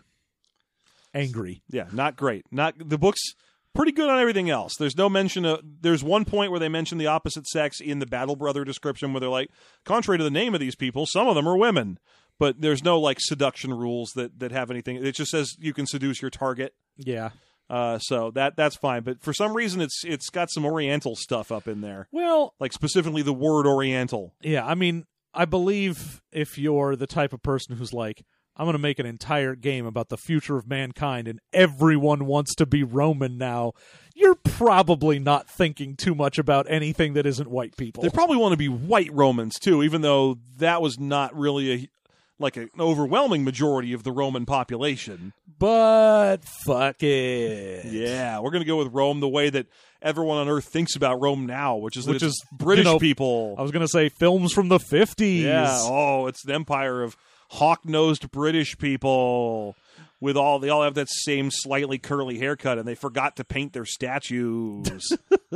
Angry. Yeah, not great. Not the book's pretty good on everything else. There's no mention of. There's one point where they mention the opposite sex in the Battle Brother description, where they're like, contrary to the name of these people, some of them are women. But there's no like seduction rules that that have anything. It just says you can seduce your target. Yeah. Uh, so that that's fine. But for some reason, it's it's got some Oriental stuff up in there, Well, like specifically the word Oriental. yeah, I mean, I believe if you're the type of person who's like, I'm going to make an entire game about the future of mankind and everyone wants to be Roman now, you're probably not thinking too much about anything that isn't white people. They probably want to be white Romans too, even though that was not really a like an overwhelming majority of the Roman population. But fuck it. Yeah, we're going to go with Rome the way that everyone on Earth thinks about Rome now, which is that Which it's is, British you know, people. I was going to say films from the fifties. Yeah, oh, it's an empire of hawk-nosed British people with all they all have that same slightly curly haircut, and they forgot to paint their statues.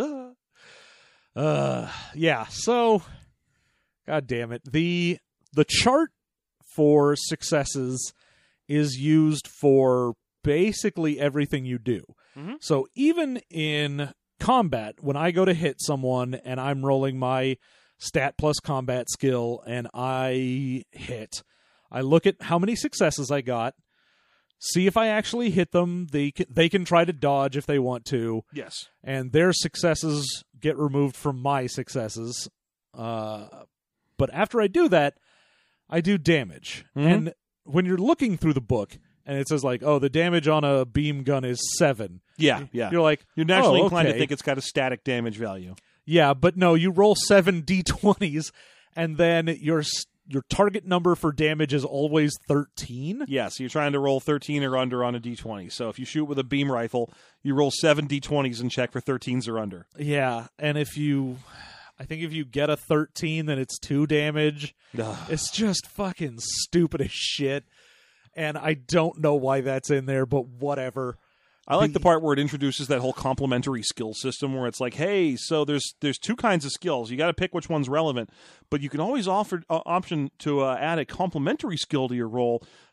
Uh, yeah, so, god damn it. The, the chart for successes is used for basically everything you do. Mhm. So even in combat, when I go to hit someone and I'm rolling my stat plus combat skill and I hit, I look at how many successes I got, see if I actually hit them. They can, they can try to dodge if they want to, Yes. and their successes get removed from my successes. Uh, but after I do that, I do damage. Mhm. And when you're looking through the book and it says like, oh, the damage on a beam gun is seven. Yeah, yeah. You're like, You're naturally oh, inclined to okay. think it's got a static damage value. Yeah, but no, you roll seven d twenties and then your s- your target number for damage is always thirteen. Yeah, so you're trying to roll thirteen or under on a d twenty. So if you shoot with a beam rifle, you roll seven d twenties and check for thirteens or under. Yeah, and if you I think if you get a thirteen, then it's two damage. Ugh. It's just fucking stupid as shit. And I don't know why that's in there, but whatever. I like The- the part where it introduces that whole complementary skill system where it's like, hey, so there's there's two kinds of skills. You got to pick which one's relevant, but you can always offer uh, option to uh, add a complementary skill to your roll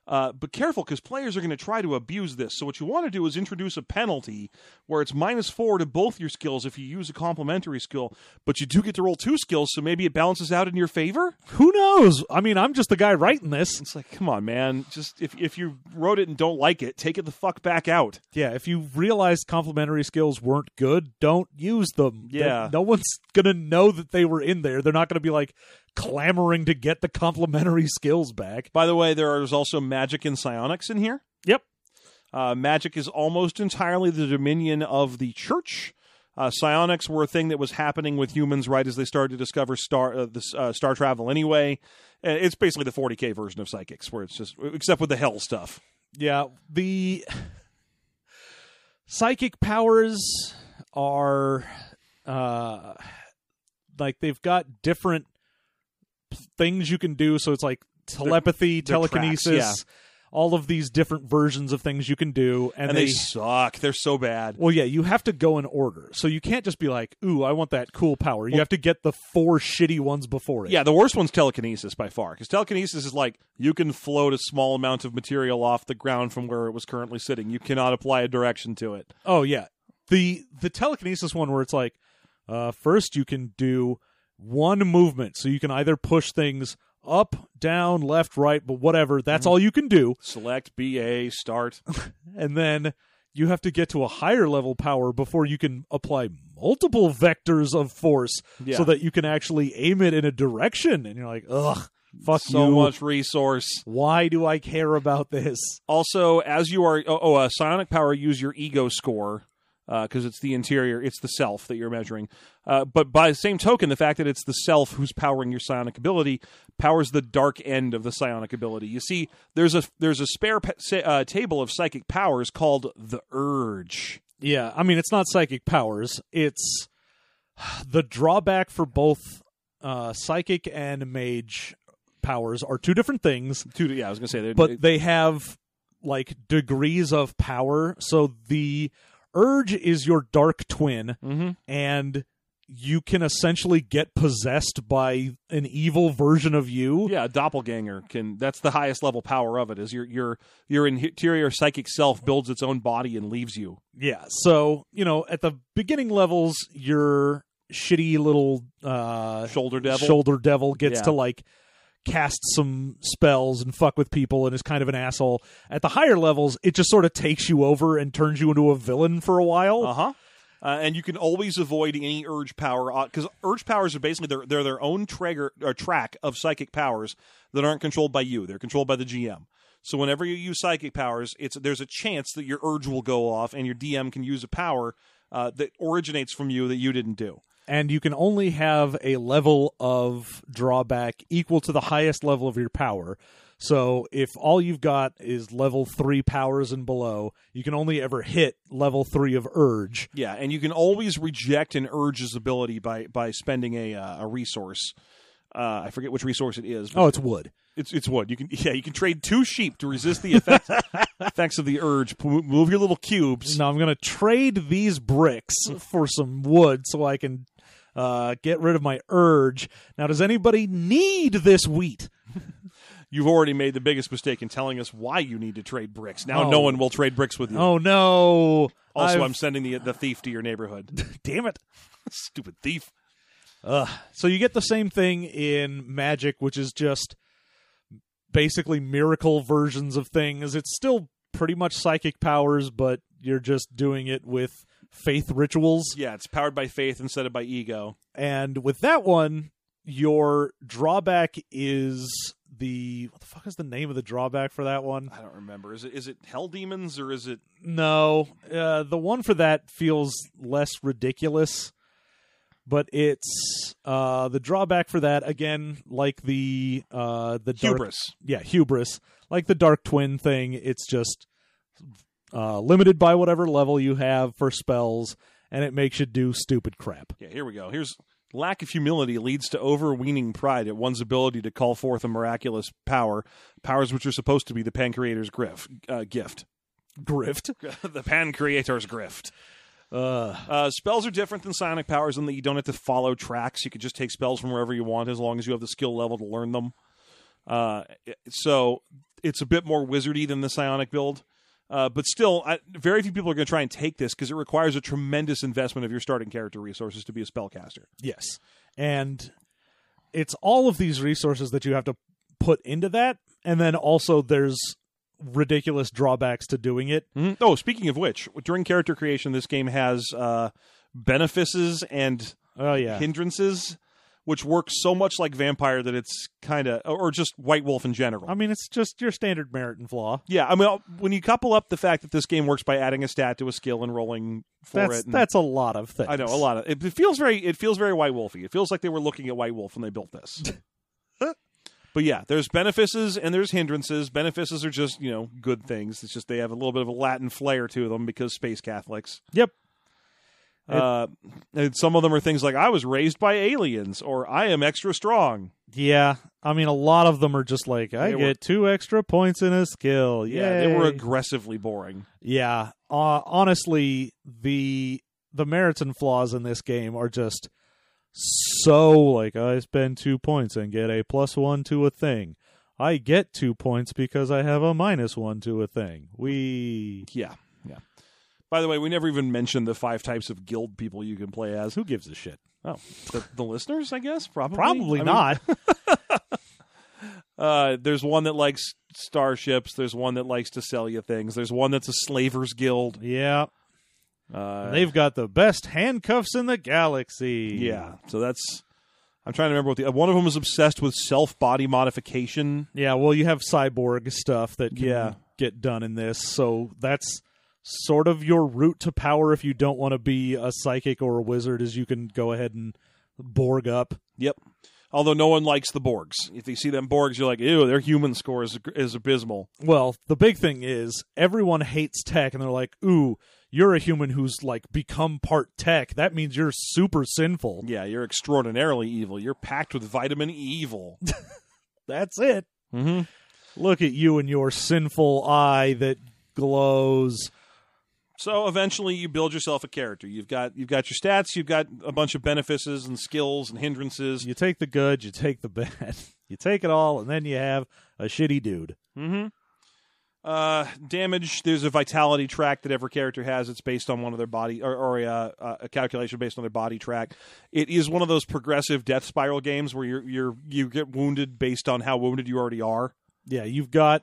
Uh, but careful, because players are going to try to abuse this. So what you want to do is introduce a penalty where it's minus four to both your skills if you use a complementary skill, but you do get to roll two skills, so maybe it balances out in your favor? Who knows? I mean, I'm just the guy writing this. It's like, come on, man. Just if if you wrote it and don't like it, take it the fuck back out. Yeah, if you realized complementary skills weren't good, don't use them. Yeah. No one's going to know that they were in there. They're not going to be like clamoring to get the complementary skills back. By the way, there is also magic and psionics in here. Yep. Uh, magic is almost entirely the dominion of the church. Uh, psionics were a thing that was happening with humans right as they started to discover star uh, this, uh, star travel anyway. Uh, It's basically the forty K version of psychics, where it's just, except with the hell stuff. Yeah, the psychic powers are uh, like they've got different things you can do. So it's like telepathy, They're- they're telekinesis, tracks, all of these different versions of things you can do. And, And they, they suck. They're so bad. well, yeah, you have to go in order. So you can't just be like, ooh, I want that cool power. You have to get the four shitty ones before it. Yeah, the worst one's telekinesis by far, because telekinesis is like you can float a small amount of material off the ground from where it was currently sitting. You cannot apply a direction to it. Oh, yeah. The the telekinesis one where it's like, uh, first you can do one movement. So you can either push things up, down, left, right, but whatever. That's Mm-hmm. all you can do. Select, B A, start. And then you have to get to a higher level power before you can apply multiple vectors of force Yeah. so that you can actually aim it in a direction. And you're like, ugh, fuck So you. much resource. Why do I care about this? Also, as you are, oh, oh uh, psionic power, use your ego score, because it's the interior, it's the self that you're measuring. Uh, but by the same token, the fact that it's the self who's powering your psionic ability powers the dark end of the psionic ability. You see, there's a there's a spare pa- sa- uh, table of psychic powers called the Urge. Yeah, I mean, it's not psychic powers. It's the drawback for both uh, psychic and mage powers are two different things, Two, yeah, I was gonna say, they're- but they have like degrees of power. So the Urge is your dark twin, Mhm. and you can essentially get possessed by an evil version of you. Yeah, a doppelganger can. That's the highest level power of it. Is your your your interior psychic self builds its own body and leaves you. Yeah. So, you know, at the beginning levels, your shitty little uh, Shoulder devil. shoulder devil gets Yeah. to like cast some spells and fuck with people and is kind of an asshole. At the higher levels, it just sort of takes you over and turns you into a villain for a while. Uh-huh. Uh, and you can always avoid any urge power, because urge powers are basically they're, they're their own trigger or track of psychic powers that aren't controlled by you. They're controlled by the G M. So whenever you use psychic powers, it's there's a chance that your urge will go off, and your D M can use a power uh, that originates from you that you didn't do. And you can only have a level of drawback equal to the highest level of your power. So if all you've got is level three powers and below, you can only ever hit level three of Urge. Yeah, and you can always reject an urge's ability by by spending a uh, a resource. Uh, I forget which resource it is. but Oh, it's wood. It's it's wood. You can yeah you can trade two sheep to resist the effects effects of the urge. P- Move your little cubes. Now I'm going to trade these bricks for some wood so I can uh, get rid of my Urge. Now, does anybody need this wheat? You've already made the biggest mistake in telling us why you need to trade bricks. Now Oh. no one will trade bricks with you. Oh, no. also, I've- I'm sending the the thief to your neighborhood. Damn it. Stupid thief. Ugh. So you get the same thing in Magic, which is just basically miracle versions of things. It's still pretty much psychic powers, but you're just doing it with faith rituals. Yeah, it's powered by faith instead of by ego. And with that one, your drawback is the... What the fuck is the name of the drawback for that one? I don't remember. Is it is it hell demons or is it? No. Uh, the one for that feels less ridiculous. But it's uh, the drawback for that, again, like the uh, the dark, Hubris. yeah, hubris, like the Dark Twin thing. It's just uh, limited by whatever level you have for spells, and it makes you do stupid crap. Yeah, here we go. Here's lack of humility leads to overweening pride at one's ability to call forth a miraculous power, powers which are supposed to be the Pancreator's grif, uh, gift. Grift. The Pancreator's grift. Uh, Uh, spells are different than psionic powers in that you don't have to follow tracks. You can just take spells from wherever you want as long as you have the skill level to learn them. Uh, so it's a bit more wizardy than the psionic build. Uh, but still, I, very few people are going to try and take this because it requires a tremendous investment of your starting character resources to be a spellcaster. Yes. And it's all of these resources that you have to put into that, and then also there's ridiculous drawbacks to doing it. Mm-hmm. Oh, speaking of which, during character creation, this game has uh, benefices and Oh, yeah. hindrances, which work so much like Vampire that it's kind of, or just White Wolf in general. I mean, it's just your standard merit and flaw. Yeah, I mean, when you couple up the fact that this game works by adding a stat to a skill and rolling for That's it, and, that's a lot of things. I know a lot of it. It feels very, it feels very White Wolfy. It feels like they were looking at White Wolf when they built this. But yeah, there's benefices and there's hindrances. Benefices are just, you know, good things. It's just they have a little bit of a Latin flair to them because space Catholics. Yep. Uh, and some of them are things like, I was raised by aliens, or I am extra strong. Yeah. I mean, a lot of them are just like, I They get were- two extra points in a skill. Yeah, they were Yay. aggressively boring. Yeah. Uh, honestly, the the merits and flaws in this game are just so like, I spend two points and get a plus one to a thing. I get two points because I have a minus one to a thing. We Yeah, yeah. By the way, we never even mentioned the five types of guild people you can play as. who gives a shit? Oh, the, the listeners, I guess? Probably. Probably I mean, not. Uh, there's one that likes starships. There's one that likes to sell you things. There's one that's a slavers guild. Yeah. Uh, They've got the best handcuffs in the galaxy. Yeah, so that's... I'm trying to remember what the... One of them is obsessed with self-body modification. Yeah, well, you have cyborg stuff that can Yeah. get done in this, so that's sort of your route to power if you don't want to be a psychic or a wizard, is you can go ahead and Borg up. Yep. Although no one likes the Borgs. If you see them Borgs, you're like, ew, their human score is, is abysmal. Well, the big thing is everyone hates tech, and they're like, ooh, you're a human who's like become part tech. That means you're super sinful. Yeah, you're extraordinarily evil. You're packed with vitamin evil. That's it. Mm-hmm. Look at you and your sinful eye that glows. So eventually you build yourself a character. You've got you've got your stats, you've got a bunch of benefices and skills and hindrances. You take the good, you take the bad. You take it all, and then you have a shitty dude. Mm-hmm. Uh, damage, there's a vitality track that every character has. It's based on one of their body, or, or a, uh, a calculation based on their body track. It is one of those progressive death spiral games where you're you're you get wounded based on how wounded you already are. Yeah, you've got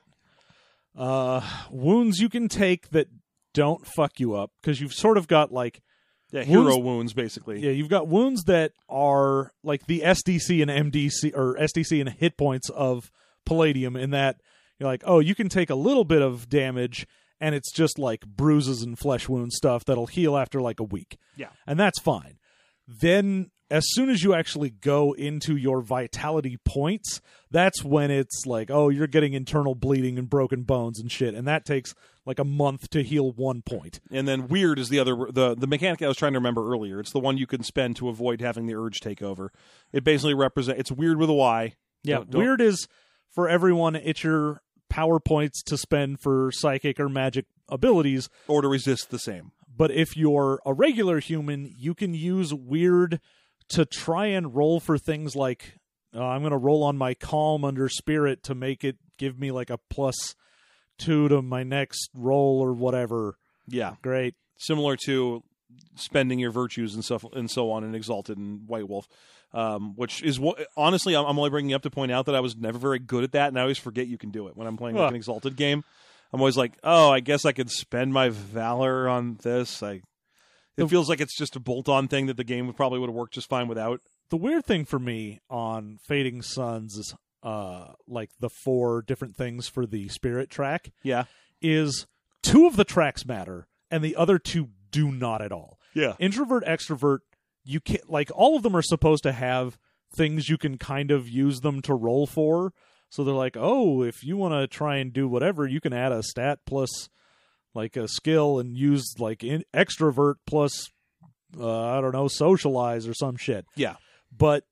uh, wounds you can take that don't fuck you up, because you've sort of got like Yeah, hero Wounds- wounds, basically. yeah, you've got wounds that are like the S D C and M D C or S D C and hit points of Palladium, in that you're like, oh, you can take a little bit of damage and it's just like bruises and flesh wound stuff that'll heal after like a week. Yeah. And that's fine. Then as soon as you actually go into your vitality points, that's when it's like, oh, you're getting internal bleeding and broken bones and shit, and that takes like a month to heal one point. And then weird is the other the the mechanic I was trying to remember earlier. It's the one you can spend to avoid having the urge take over. It basically represents. It's weird with a Y. Yeah, Don't- don't- weird is for everyone, it's your power points to spend for psychic or magic abilities. or to resist the same. But if you're a regular human, you can use weird to try and roll for things like, uh, I'm going to roll on my calm under spirit to make it give me like a plus two to my next roll or whatever. Yeah, Great. similar to spending your virtues and stuff and so on in Exalted and White Wolf, um, which is what honestly I'm, I'm only bringing up to point out that I was never very good at that, and I always forget you can do it when I'm playing like Huh. an Exalted game. I'm always like, oh, I guess I could spend my valor on this. I. It The- feels like it's just a bolt-on thing that the game would probably would have worked just fine without. The weird thing for me on Fading Suns is uh, like the four different things for the spirit track Yeah, is two of the tracks matter and the other two do not at all. yeah, Introvert, extrovert, you can like all of them are supposed to have things you can kind of use them to roll for. So they're like, oh, if you want to try and do whatever, you can add a stat plus like a skill and use like in, extrovert plus uh, I don't know, socialize or some shit. yeah. But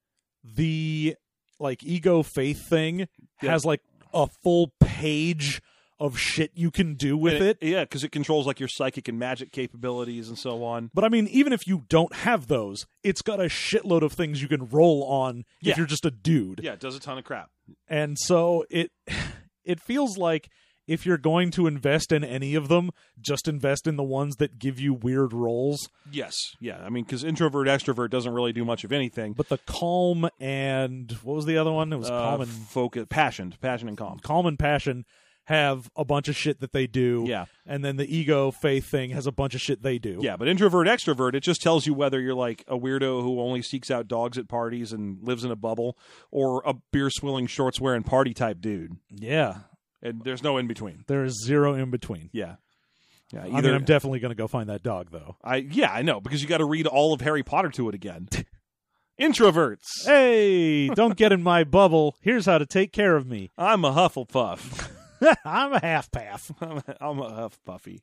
the like ego faith thing Yeah. has like a full page of shit you can do with And it. Yeah, because it controls like your psychic and magic capabilities and so on. But I mean, even if you don't have those, it's got a shitload of things you can roll on Yeah. if you're just a dude. Yeah, it does a ton of crap. And so it it feels like if you're going to invest in any of them, just invest in the ones that give you weird roles. Yes. Yeah. I mean, because introvert, extrovert doesn't really do much of anything. But the calm and what was the other one? It was uh, calm and focus, passion, passion and calm. Calm and passion have a bunch of shit that they do. Yeah. And then the ego faith thing has a bunch of shit they do. Yeah, but introvert, extrovert, it just tells you whether you're like a weirdo who only seeks out dogs at parties and lives in a bubble, or a beer swilling, shorts wearing party type dude. Yeah. And there's no in between. There is zero in between. Yeah. Yeah. Either, I mean, I'm definitely going to go find that dog, though. I yeah, I know, because you got to read all of Harry Potter to it again. Introverts. Hey, don't get in my bubble. Here's how to take care of me. I'm a Hufflepuff. I'm a half-paff. I'm a, I'm a Huff Puffy.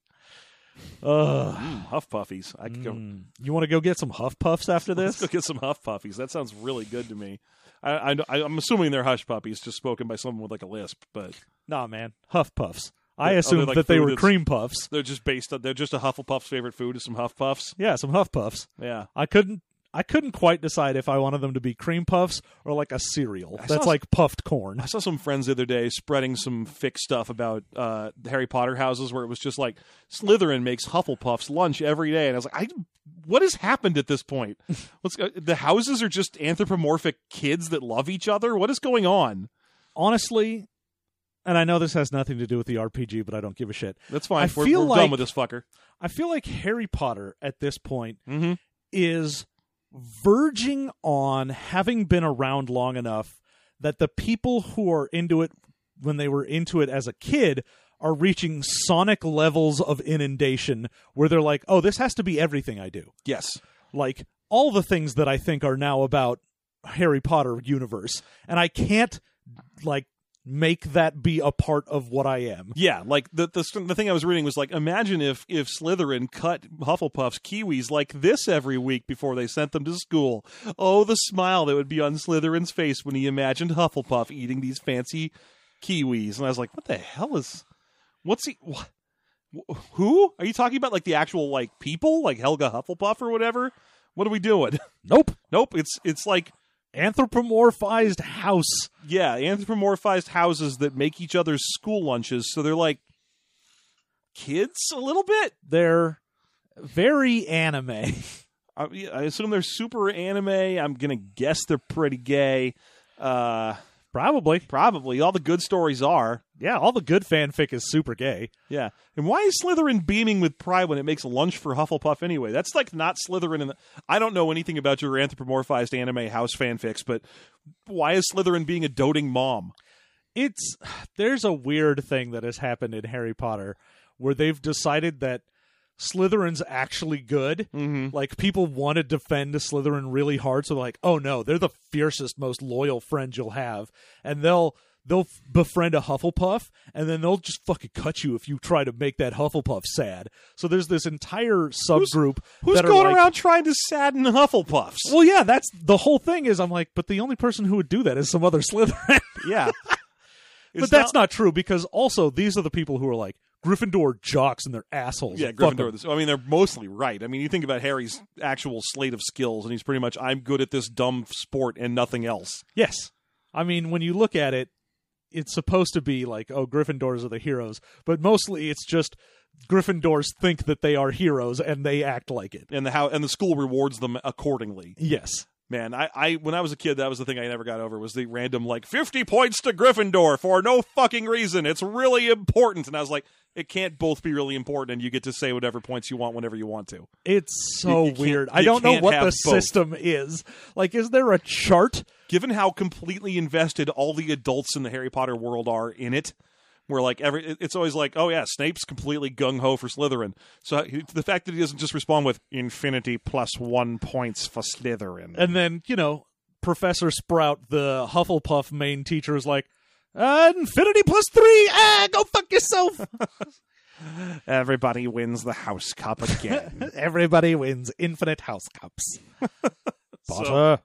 Ugh. Mm, Huff Puffies. I could go. Mm. You want to go get some Huff Puffs after Let's this? go get some Huff Puffies. That sounds really good to me. I, I, I'm assuming they're hush puppies, just spoken by someone with like a lisp, but Nah, man. Huff Puffs. I Are they assumed like that they food were that's- cream puffs. they're just based on, they're just a Hufflepuff's favorite food is some Huff Puffs. Yeah, some Huff Puffs. Yeah. I couldn't I couldn't quite decide if I wanted them to be cream puffs or like a cereal. I That's saw- like puffed corn. I saw some friends the other day spreading some fic stuff about uh, the Harry Potter houses where it was just like Slytherin makes Hufflepuff's lunch every day, and I was like, I, what has happened at this point? What's uh, the houses are just anthropomorphic kids that love each other? What is going on? Honestly, and I know this has nothing to do with the R P G, but I don't give a shit. That's fine. I we're feel we're like- done with this fucker. I feel like Harry Potter at this point Mm-hmm. is verging on having been around long enough that the people who are into it when they were into it as a kid are reaching sonic levels of inundation where they're like, oh, this has to be everything I do. Yes. Like all the things that I think are now about Harry Potter universe. And I can't like make that be a part of what I am. Yeah, like the, the the thing I was reading was like, imagine if if Slytherin cut Hufflepuff's kiwis like this every week before they sent them to school. Oh, the smile that would be on Slytherin's face when he imagined Hufflepuff eating these fancy kiwis. And I was like, what the hell is, what's he, wh- wh- who? Are you talking about like the actual like people, like Helga Hufflepuff or whatever? What are we doing? Nope. Nope, it's it's like, Anthropomorphized house. yeah, anthropomorphized houses that make each other's school lunches, so they're like kids a little bit. They're very anime. I, I assume they're super anime. I'm gonna guess they're pretty gay. Uh, Probably. probably all the good stories are. Yeah, all the good fanfic is super gay. Yeah, and why is Slytherin beaming with pride when it makes lunch for Hufflepuff anyway? That's like not Slytherin. In the, I don't know anything about your anthropomorphized anime house fanfics, but why is Slytherin being a doting mom? It's there's a weird thing that has happened in Harry Potter where they've decided that Slytherin's actually good. Mm-hmm. Like people want to defend Slytherin really hard, so they're like, "Oh no, they're the fiercest, most loyal friend you'll have," and they'll they'll befriend a Hufflepuff, and then they'll just fucking cut you if you try to make that Hufflepuff sad. So there's this entire subgroup Who's that are going like, around trying to sadden Hufflepuffs? well, yeah, that's the whole thing. Is I'm like, but the only person who would do that is some other Slytherin. Yeah, But that's not true, because also these are the people who are like, Gryffindor jocks and they're assholes. Yeah, Fuck Gryffindor. 'em. This, I mean, they're mostly right. I mean, you think about Harry's actual slate of skills, and he's pretty much, I'm good at this dumb sport and nothing else. Yes. I mean, when you look at it, it's supposed to be like, oh, Gryffindors are the heroes, but mostly it's just Gryffindors think that they are heroes and they act like it. And the how and the school rewards them accordingly. Yes. Man, I, I when I was a kid, that was the thing I never got over, was the random like fifty points to Gryffindor for no fucking reason. It's really important, and I was like, it can't both be really important, and you get to say whatever points you want whenever you want to. It's so You- you can't- weird. I you don't know can't what have the both. system is. Like, is there a chart? Given how completely invested all the adults in the Harry Potter world are in it, where like every it- it's always like, oh yeah, Snape's completely gung ho for Slytherin. So he- the fact that he doesn't just respond with infinity plus one points for Slytherin, And then, you know, Professor Sprout, the Hufflepuff main teacher, is like, uh, infinity plus three. Ah, go fuck yourself. everybody wins the house cup again. Everybody wins infinite house cups. So- Potter.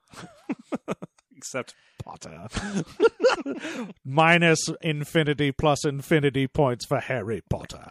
Except Potter. Minus infinity plus infinity points for Harry Potter.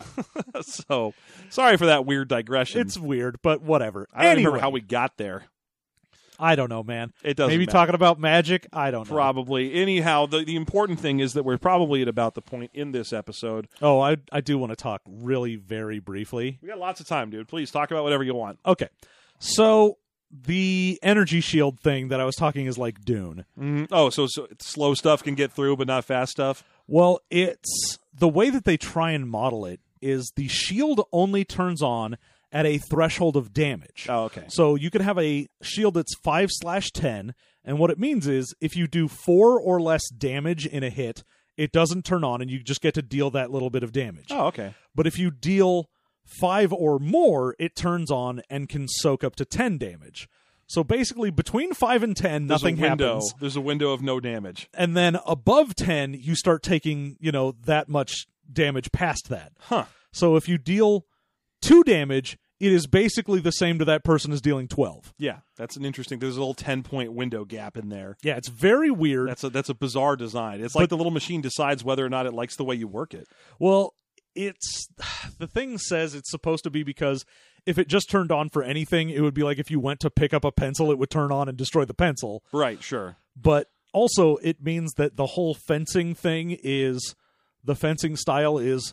So sorry for that weird digression. It's weird, but whatever. I don't anyway, remember how we got there. I don't know, man. It doesn't Maybe matter. talking about magic? I don't know. Probably. Anyhow, the, the important thing is that we're probably at about the point in this episode. Oh, I I do want to talk really very briefly. We got lots of time, dude. Please talk about whatever you want. Okay. So the energy shield thing that I was talking is like Dune. Mm-hmm. Oh, so, so slow stuff can get through, but not fast stuff? Well, it's the way that they try and model it is the shield only turns on at a threshold of damage. Oh, okay. So you could have a shield that's five slash ten, and what it means is if you do four or less damage in a hit, it doesn't turn on, and you just get to deal that little bit of damage. Oh, okay. But if you deal five or more, it turns on and can soak up to ten damage. So basically, between five and ten, There's nothing a window. happens. There's a window of no damage. And then above ten, you start taking, you know, that much damage past that. Huh. So if you deal two damage, it is basically the same to that person as dealing twelve. Yeah, that's an interesting. There's a little ten point window gap in there. Yeah, it's very weird. That's a that's a bizarre design. It's But- like the little machine decides whether or not it likes the way you work it. Well, it's the thing says it's supposed to be because if it just turned on for anything, it would be like if you went to pick up a pencil, it would turn on and destroy the pencil. Right. Sure. But also, it means that the whole fencing thing is the fencing style is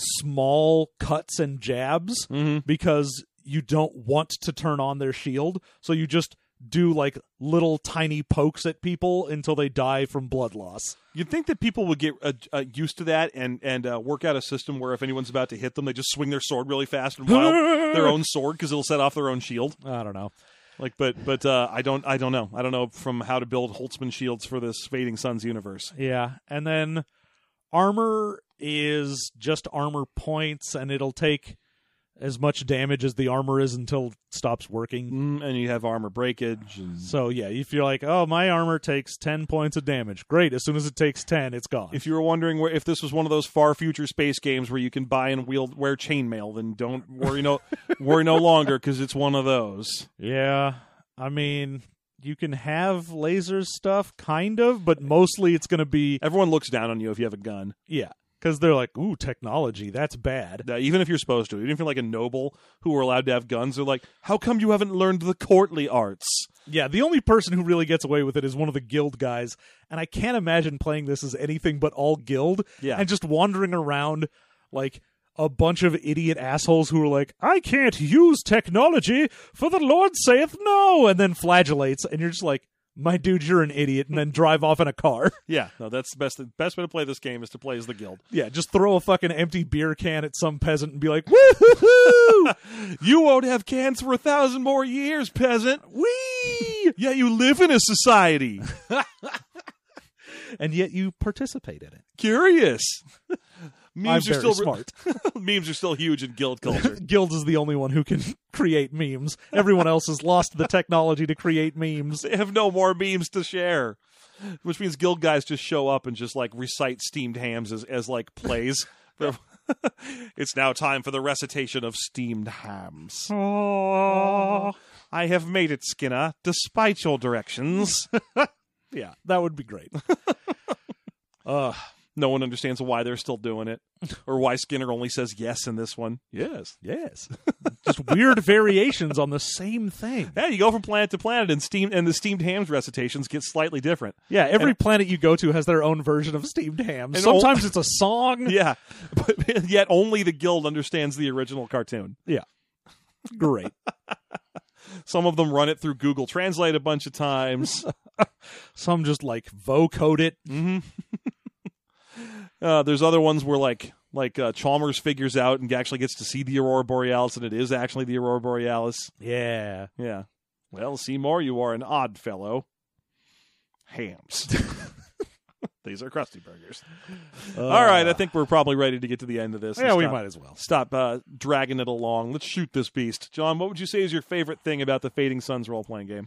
small cuts and jabs Mm-hmm. because you don't want to turn on their shield. So you just do like little tiny pokes at people until they die from blood loss. You'd think that people would get uh, uh, used to that and and uh, work out a system where if anyone's about to hit them, they just swing their sword really fast and wild their own sword because it'll set off their own shield. I don't know. Like, but but uh, I don't I don't know I don't know from how to build Holtzman shields for this Fading Suns universe. Yeah. And then armor is just armor points, and it'll take as much damage as the armor is until it stops working. Mm, and you have armor breakage. And So, yeah, if you're like, oh, my armor takes ten points of damage. Great. As soon as it takes ten, it's gone. if you were wondering where, if this was one of those far future space games where you can buy and wield wear chainmail, then don't worry no worry no longer because it's one of those. Yeah. I mean, you can have laser stuff, kind of, but mostly it's going to be, Everyone looks down on you if you have a gun. yeah, because they're like, ooh, technology, that's bad. Uh, even if you're supposed to, even if you're like a noble who are allowed to have guns, they're like, how come you haven't learned the courtly arts? Yeah, the only person who really gets away with it is one of the guild guys, and I can't imagine playing this as anything but all guild, Yeah. and just wandering around like a bunch of idiot assholes who are like, I can't use technology, for the Lord saith no, and then flagellates, and you're just like, my dude, you're an idiot, and then drive off in a car. Yeah, no, that's the best. The best way to play this game is to play as the guild. Yeah, just throw a fucking empty beer can at some peasant and be like, woo-hoo-hoo! You won't have cans for a thousand more years, peasant. Whee! Yeah, you live in a society. And yet you participate in it. Curious. Memes I'm are very still smart. memes are still huge in guild culture. Guild is the only one who can create memes. Everyone else has lost the technology to create memes. They have no more memes to share, which means guild guys just show up and just like recite steamed hams as, as like plays. It's now time for the recitation of steamed hams. Oh, I have made it, Skinner, despite your directions. yeah, that would be great. uh, No one understands why they're still doing it, or why Skinner only says yes in this one. Yes. yes, just weird variations on the same thing. Yeah, you go from planet to planet, and steamed and the steamed hams recitations get slightly different. Yeah, every And- planet you go to has their own version of steamed ham. And Sometimes it's a song. Yeah, but yet only the guild understands the original cartoon. Yeah, great. Some of them run it through Google Translate a bunch of times. Some just like vocode it. Mm-hmm. uh, there's other ones where like like uh, Chalmers figures out and actually gets to see the Aurora Borealis, and it is actually the Aurora Borealis. Yeah. Yeah. Well, Seymour, you are an odd fellow. Hams. These are Krusty Burgers. Uh, All right, I think we're probably ready to get to the end of this. and Yeah, we stop- might as well. Stop uh, dragging it along. Let's shoot this beast. John, what would you say is your favorite thing about the Fading Suns role-playing game?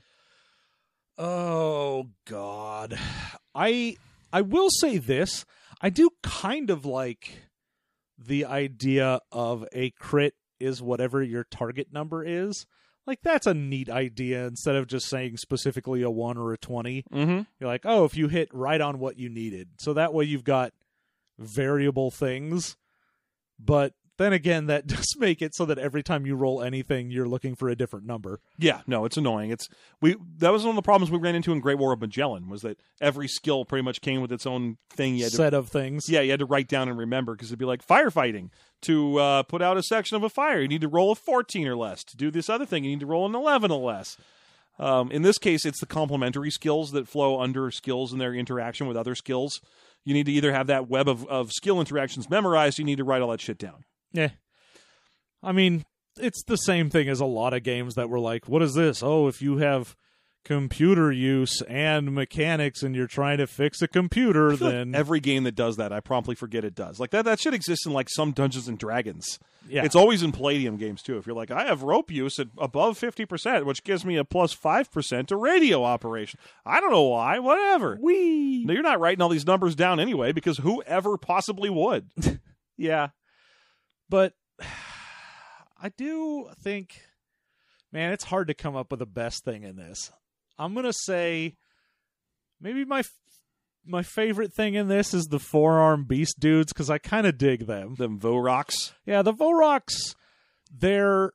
Oh God, I I will say this: I do kind of like the idea of a crit is whatever your target number is. Like that's a neat idea. Instead of just saying specifically a one or a twenty, Mm-hmm. you're like, oh, if you hit right on what you needed, so that way you've got variable things. But then again, that does make it so that every time you roll anything, you're looking for a different number. Yeah, no, it's annoying. It's we that was one of the problems we ran into in Great War of Magellan, was that every skill pretty much came with its own thing. You had Set to, of things. yeah, you had to write down and remember, because it'd be like firefighting. To uh, put out a section of a fire, you need to roll a fourteen or less. To do this other thing, you need to roll an eleven or less. Um, in this case, it's the complementary skills that flow under skills and their interaction with other skills. You need to either have that web of, of skill interactions memorized, you need to write all that shit down. Yeah. I mean, it's the same thing as a lot of games that were like, what is this? Oh, if you have computer use and mechanics and you're trying to fix a computer, then... Like every game that does that, I promptly forget it does. Like, that that shit exists in, like, some Dungeons and Dragons. Yeah. It's always in Palladium games, too. If you're like, I have rope use at above fifty percent, which gives me a plus five percent to radio operation. I don't know why. Whatever. Whee! No, you're not writing all these numbers down anyway, because whoever possibly would. Yeah. But I do think, man, it's hard to come up with the best thing in this. I'm going to say maybe my my favorite thing in this is the four-arm beast dudes, because I kind of dig them. Them Voroks. Yeah, the Voroks, they're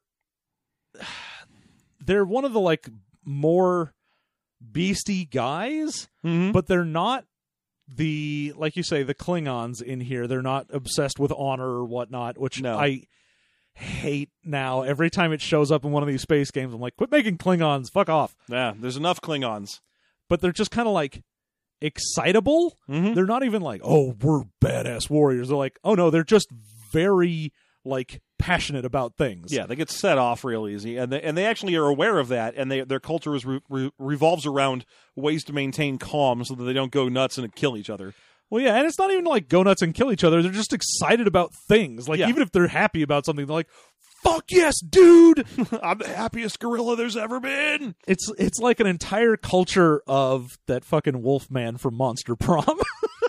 they're one of the like more beastie guys, Mm-hmm. but they're not the, like you say, the Klingons in here. They're not obsessed with honor or whatnot, which No. I hate now. Every time it shows up in one of these space games, I'm like, quit making Klingons, fuck off. Yeah, there's enough Klingons. But they're just kind of like excitable. Mm-hmm. They're not even like, oh, we're badass warriors. They're like, oh no, they're just very like passionate about things. Yeah, they get set off real easy, and they and they actually are aware of that, and they their culture is re- re- revolves around ways to maintain calm so that they don't go nuts and kill each other. Well, yeah, and it's not even like go nuts and kill each other. They're just excited about things. Like, Yeah. even if they're happy about something, they're like, fuck yes, dude! I'm the happiest gorilla there's ever been. It's it's like an entire culture of that fucking Wolfman from Monster Prom.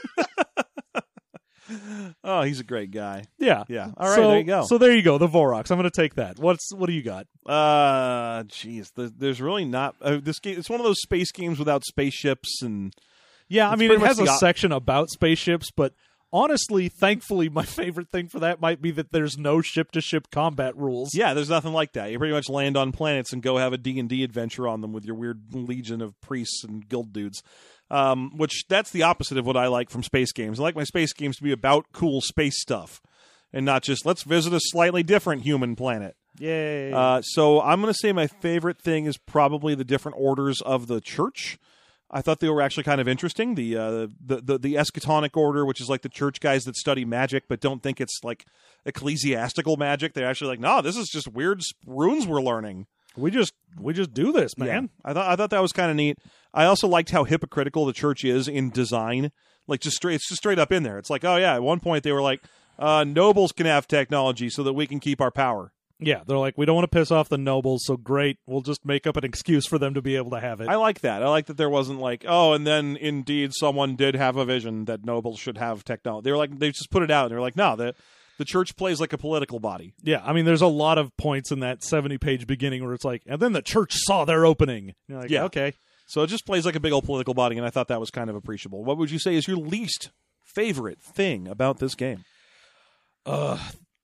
Oh, he's a great guy. yeah. Yeah. All right, so, there you go. So there you go, the Voroks. I'm going to take that. What's What do you got? Uh, jeez, the, there's really not uh, this game. It's one of those space games without spaceships, and Yeah, I It's mean, pretty it has much a the op- section about spaceships, but honestly, thankfully, my favorite thing for that might be that there's no ship-to-ship combat rules. yeah, there's nothing like that. You pretty much land on planets and go have a D and D adventure on them with your weird legion of priests and guild dudes. Um, which that's the opposite of what I like from space games. I like my space games to be about cool space stuff, and not just let's visit a slightly different human planet. Yay. Uh, so I'm going to say my favorite thing is probably the different orders of the church. I thought they were actually kind of interesting. The, uh, the the the eschatonic order, which is like the church guys that study magic but don't think it's like ecclesiastical magic. They're actually like, no, this is just weird runes we're learning. we just we just do this, man. Yeah. I thought I thought that was kind of neat. I also liked how hypocritical the church is in design. Like just straight, it's just straight up in there. It's like, oh yeah, at one point they were like, uh, nobles can have technology so that we can keep our power. Yeah, they're like, we don't want to piss off the nobles, so great, we'll just make up an excuse for them to be able to have it. I like that. I like that there wasn't like, oh, and then indeed someone did have a vision that nobles should have technology. They were like, they just put it out. And they were like, no, the the church plays like a political body. Yeah, I mean, there's a lot of points in that seventy-page beginning where it's like, and then the church saw their opening. And you're like, Yeah. okay. So it just plays like a big old political body, and I thought that was kind of appreciable. What would you say is your least favorite thing about this game? Uh,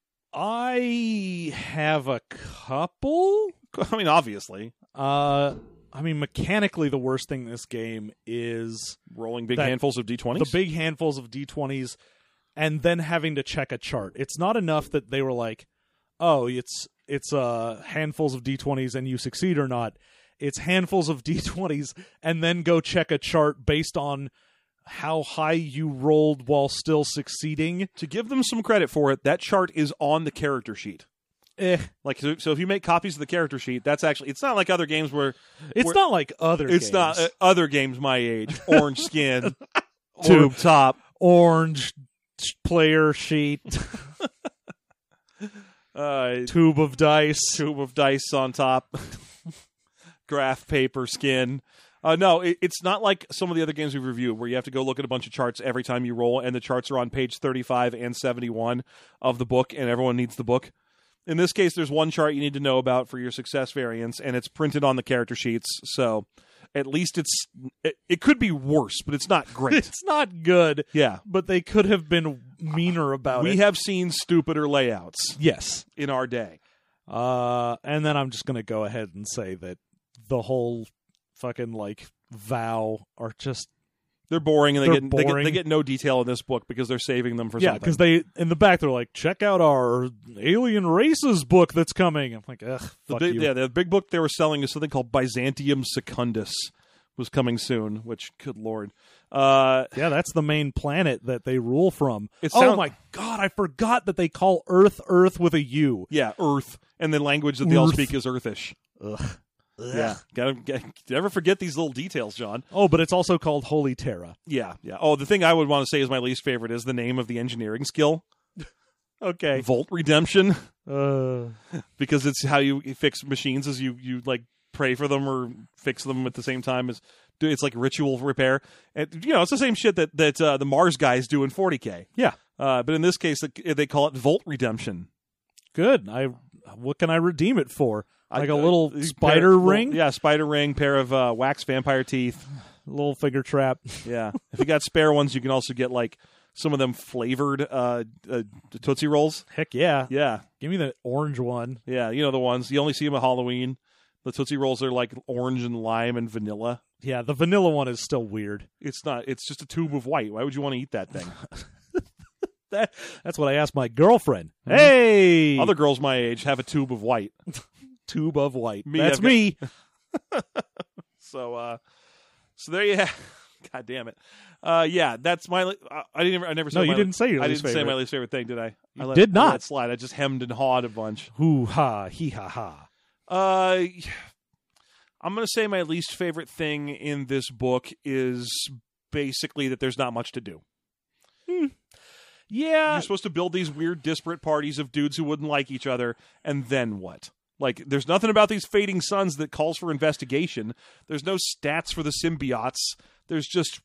I have a couple. I mean, obviously, Uh, I mean, mechanically, the worst thing in this game is rolling big That- handfuls of D twenties. the big handfuls of D twenties and then having to check a chart. It's not enough that they were like, oh, it's it's uh handfuls of D twenties and you succeed or not. It's handfuls of D twenties and then go check a chart based on how high you rolled while still succeeding. To give them some credit for it, that chart is on the character sheet. Eh, Like so, so if you make copies of the character sheet, that's actually it's not like other games where it's We're- not like other it's games. not uh, other games my age, orange skin, Or- tube top, Orange player sheet, uh, tube of dice. tube of dice on top, graph paper skin. Uh, no, it, it's not like some of the other games we've reviewed where you have to go look at a bunch of charts every time you roll, and the charts are on page thirty-five and seventy-one of the book, and everyone needs the book. In this case, there's one chart you need to know about for your success variance, and it's printed on the character sheets, so at least it's it, it could be worse, but it's not great. It's not good, Yeah. but they could have been meaner about we it. have seen stupider layouts Yes. in our day. Uh, and then I'm just going to go ahead and say that the whole fucking, like, vow are just... They're boring, and they They're get, they get boring. they get no detail in this book because they're saving them for Yeah, something. because they, in the back, they're like, check out our Alien Races book that's coming. I'm like, ugh, The fuck big, you. yeah, the big book they were selling is something called Byzantium Secundus, was coming soon. Which, good lord, uh, Yeah, that's the main planet that they rule from. It oh sound- my god, I forgot that they call Earth Earth with a U. yeah, Earth, and the language that they all Earth. speak is Earthish. Ugh. Yeah, gotta get, never forget these little details, John. Oh, but it's also called Holy Terra. Yeah, yeah. Oh, the thing I would want to say is my least favorite is the name of the engineering skill, Okay. Volt Redemption, Uh, because it's how you fix machines. Is you you like pray for them or fix them at the same time as do it's like ritual repair, and you know it's the same shit that that uh, the Mars guys do in forty K. yeah, Uh, but in this case, they call it Volt Redemption. good. I what can I redeem it for? Like I- a little uh, spider pair- ring, little- yeah, spider ring, pair of uh, wax vampire teeth. little figure trap. Yeah, if you got spare ones, you can also get like some of them flavored uh, uh, Tootsie Rolls. Heck yeah. Yeah, Give me the orange one. yeah, you know the ones you only see them at Halloween. The Tootsie Rolls are like orange and lime and vanilla. Yeah, the vanilla one is still weird. It's not. It's just a tube of white. Why would you want to eat that thing? That, that's what I asked my girlfriend. Hey, Other girls my age have a tube of white. tube of white. Me, That's I've got- me. So, uh, so there you have. God damn it. Uh, yeah, that's my. li- I I didn't. I never. Said No, you my, didn't say your I least didn't say favorite. my least favorite thing, did I? You I let, did I let not. it slide. I just hemmed and hawed a bunch. Hoo ha, hee ha ha. Uh, I'm gonna say my least favorite thing in this book is basically that there's not much to do. Yeah, You're supposed to build these weird, disparate parties of dudes who wouldn't like each other, and then what? Like, there's nothing about these fading suns that calls for investigation. There's no stats for the symbiotes. There's just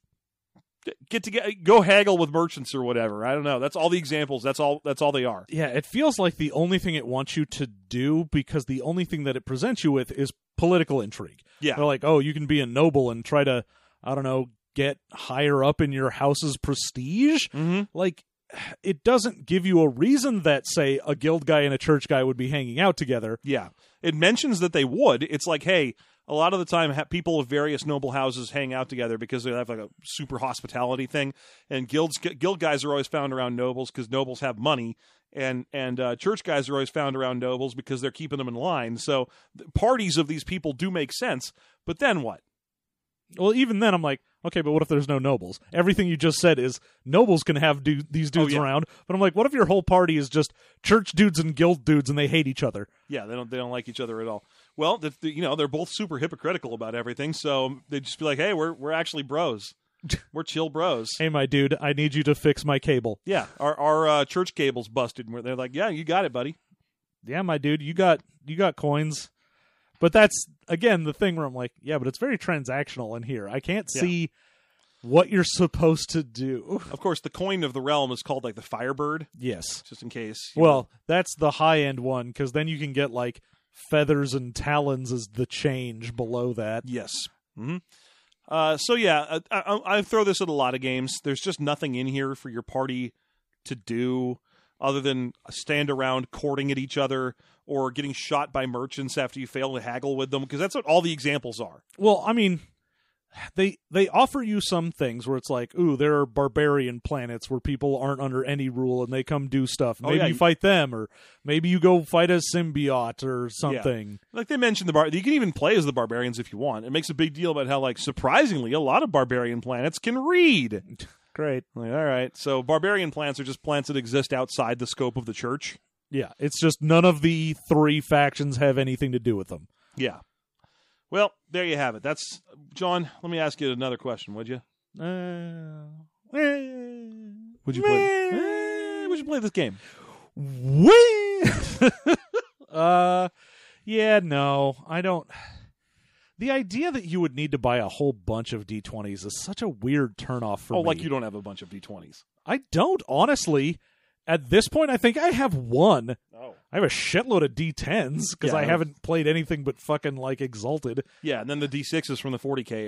get to get go haggle with merchants or whatever. I don't know. That's all the examples. That's all. That's all they are. yeah. It feels like the only thing it wants you to do, because the only thing that it presents you with is political intrigue. Yeah. They're like, oh, you can be a noble and try to, I don't know, get higher up in your house's prestige. Mm-hmm. Like, it doesn't give you a reason that, say, a guild guy and a church guy would be hanging out together. Yeah. It mentions that they would. It's like, hey, a lot of the time, ha- people of various noble houses hang out together because they have like a super hospitality thing, and guilds guild guys are always found around nobles because nobles have money, and and uh, church guys are always found around nobles because they're keeping them in line. So the parties of these people do make sense, but then what? Well, even then, I'm like, okay, but what if there's no nobles? Everything you just said is nobles can have du- these dudes Oh, yeah. around, but I'm like, what if your whole party is just church dudes and guild dudes and they hate each other? Yeah, they don't they don't like each other at all. Well, the, the, you know they're both super hypocritical about everything, so they just be like, hey, we're we're actually bros, we're chill bros. Hey, my dude, I need you to fix my cable. Yeah, our our uh, church cable's busted. And they're like, yeah, you got it, buddy. Yeah, my dude, you got you got coins. But that's, again, the thing where I'm like, yeah, but it's very transactional in here. I can't Yeah. see what you're supposed to do. Of course, the coin of the realm is called like the Firebird, Yes. just in case. you Well, that's the high-end one, because then you can get, like, feathers and talons as the change below that. know. Yes. hmm Uh, so yeah, I, I, I throw this at a lot of games. There's just nothing in here for your party to do other than stand around courting at each other or getting shot by merchants after you fail to haggle with them, because that's what all the examples are. Well, I mean, they they offer you some things where it's like, ooh, there are barbarian planets where people aren't under any rule and they come do stuff. Oh, Maybe yeah, you you- fight them, or maybe you go fight a symbiote or something. Like they mentioned, the bar. You can even play as the barbarians if you want. It makes a big deal about how, like, surprisingly, a lot of barbarian planets can read. Great. Like, all right, so barbarian plants are just plants that exist outside the scope of the church. Yeah, it's just none of the three factions have anything to do with them. Yeah. Well, there you have it. That's John. Let me ask you another question, would you? Uh, Would you play? Eh, would you play this game? Wee! uh, yeah, no, I don't. The idea that you would need to buy a whole bunch of D twenties is such a weird turnoff for Oh, me. like you don't have a bunch of D twenties. I don't, honestly. At this point, I think I have one. Oh. I have a shitload of D tens because Yeah, I I- haven't played anything but fucking, like, Exalted. Yeah, and then the D sixes from the forty K era.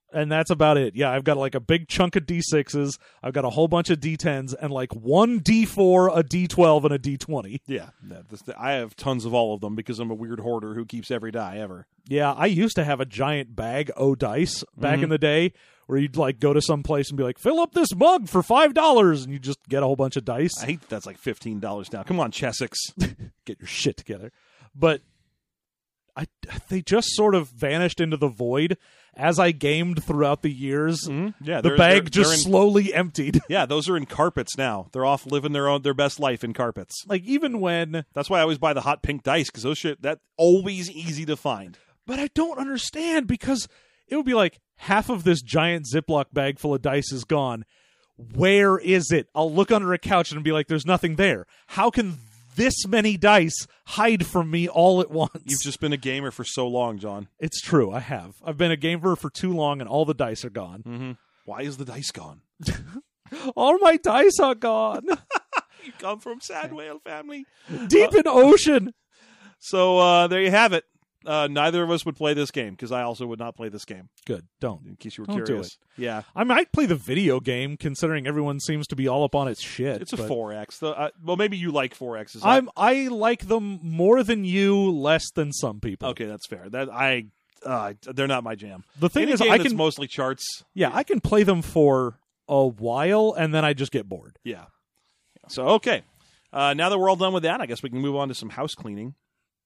And that's about it. Yeah, I've got like a big chunk of D sixes. I've got a whole bunch of D tens and like one D four, a D twelve, and a D twenty. Yeah, that- this- I have tons of all of them because I'm a weird hoarder who keeps every die ever. Yeah, I used to have a giant bag o' dice back in the day where you'd like go to some place and be like, fill up this mug for five dollars, and you just get a whole bunch of dice. I hate that that's like fifteen dollars now. Come on, Chessex. Get your shit together. But I, they just sort of vanished into the void as I gamed throughout the years. Mm-hmm. Yeah, the they're- bag they're- just they're in- slowly emptied. Yeah, those are in carpets now. They're off living their own their best life in carpets. Like even when, That's why I always buy the hot pink dice because those shit that always easy to find. but I don't understand because it would be like half of this giant Ziploc bag full of dice is gone. Where is it? I'll look under a couch and be like, there's nothing there. How can this many dice hide from me all at once? You've just been a gamer for so long, John. It's true. I have. I've been a gamer for too long and all the dice are gone. Mm-hmm. Why is the dice gone? All my dice are gone. You come from Sad Whale family. Deep in ocean. So uh, there you have it. Uh, neither of us would play this game because I also would not play this game. Good. Don't. In case you were Don't do curious, yeah, I might play the video game considering everyone seems to be all up on its shit. it's a but four X. The, uh, well, maybe you like four X's. I'm I like them more than you, less than some people. okay. That's fair. That I uh, they're not my jam. The thing Any is, game I that's can mostly charts. yeah, I can play them for a while and then I just get bored. Yeah. So okay. Uh, now that we're all done with that, I guess we can move on to some house cleaning.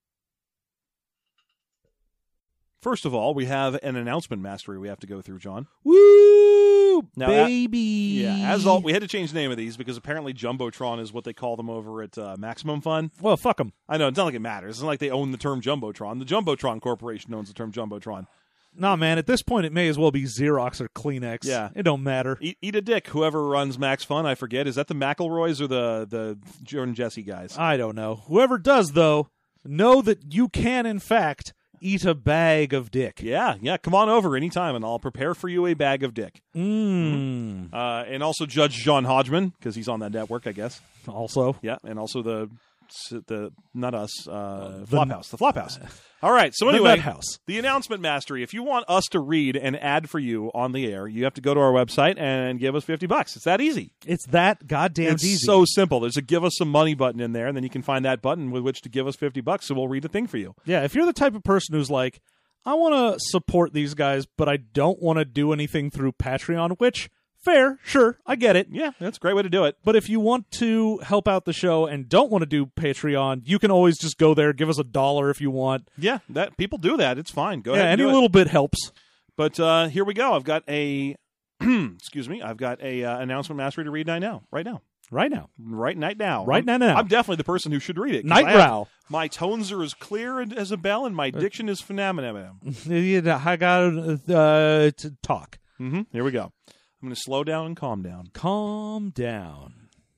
First of all, we have an announcement mastery we have to go through, John. Woo, Now, baby! Yeah, as all, we had to change the name of these because apparently Jumbotron is what they call them over at uh, Maximum Fun. Well, fuck them. I know, it's not like it matters. It's not like they own the term Jumbotron. The Jumbotron Corporation owns the term Jumbotron. Nah, man. At this point, it may as well be Xerox or Kleenex. Yeah. It don't matter. Eat, eat a dick, whoever runs Max Fun, I forget. Is that the McElroys or the, the Jordan Jesse guys? I don't know. Whoever does, though, know that you can, in fact, eat a bag of dick. Yeah, yeah, come on over anytime and I'll prepare for you a bag of dick. Mmm. Uh, and also Judge John Hodgman, because he's on that network, I guess. Also, Yeah, and also the, the not us, uh, The- Flophouse. The Flophouse. All right, so the anyway, Nut House. the announcement mastery. If you want us to read an ad for you on the air, you have to go to our website and give us fifty bucks. It's that easy. It's that goddamn It's easy. so simple. There's a give us some money button in there, and then you can find that button with which to give us fifty bucks, so we'll read a thing for you. Yeah, if you're the type of person who's like, I want to support these guys, but I don't want to do anything through Patreon, which, fair, sure, I get it. Yeah, that's a great way to do it. But if you want to help out the show and don't want to do Patreon, you can always just go there, give us a dollar if you want. Yeah, that people do that. It's fine. Go yeah, ahead. and any do it. little bit helps. But uh, here we go. I've got a excuse me. I've got a uh, announcement mastery to read right now. Right now. Right now. Right night now. Right I'm, now now. I'm definitely the person who should read it. 'cause Night I have- Growl. My tones are as clear as a bell, and my diction is phenomenal. I got uh, to talk. Mm-hmm. Here we go. I'm going to slow down and calm down. Calm down.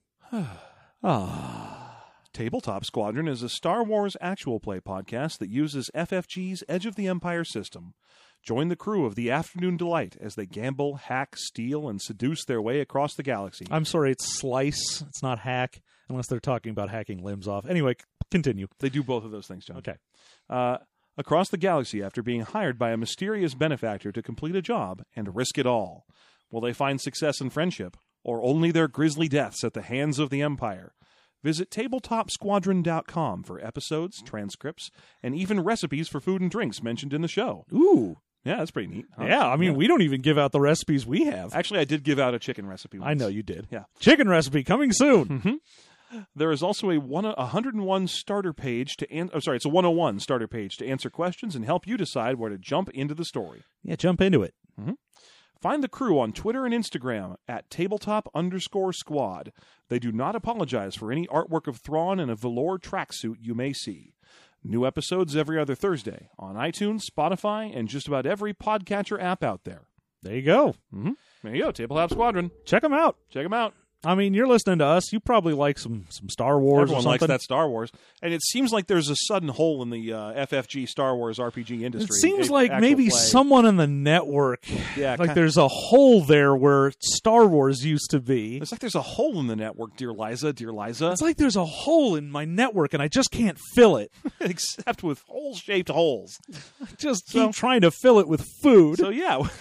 ah. Tabletop Squadron is a Star Wars actual play podcast that uses F F G's Edge of the Empire system. Join the crew of the Afternoon Delight as they gamble, hack, steal, and seduce their way across the galaxy. I'm sorry, it's slice. It's not hack, unless they're talking about hacking limbs off. Anyway, c- continue. They do both of those things, John. Okay. Uh, across the galaxy after being hired by a mysterious benefactor to complete a job and risk it all. Will they find success and friendship, or only their grisly deaths at the hands of the Empire? Visit tabletop squadron dot com for episodes, transcripts, and even recipes for food and drinks mentioned in the show. Ooh. Yeah, that's pretty neat. huh? Yeah, I mean, Yeah. we don't even give out the recipes we have. Actually, I did give out a chicken recipe once. I know you did. Yeah. Chicken recipe coming soon. There is also a one, one hundred one starter page to an- oh, sorry, it's a one oh one starter page to answer questions and help you decide where to jump into the story. Yeah, jump into it. Find the crew on Twitter and Instagram at tabletop underscore squad. They do not apologize for any artwork of Thrawn in a velour tracksuit you may see. New episodes every other Thursday on iTunes, Spotify, and just about every podcatcher app out there. There you go. Mm-hmm. There you go, Tabletop Squadron. Check them out. Check them out. I mean, you're listening to us. You probably like some some Star Wars Everyone or something. likes that Star Wars. And it seems like there's a sudden hole in the uh, F F G Star Wars R P G industry. It seems A- like actual maybe play. someone in the network, Yeah, like ki- there's a hole there where Star Wars used to be. It's like there's a hole in the network, dear Liza, dear Liza. It's like there's a hole in my network and I just can't fill it. Except with hole-shaped holes. Just So- keep trying to fill it with food. So, yeah.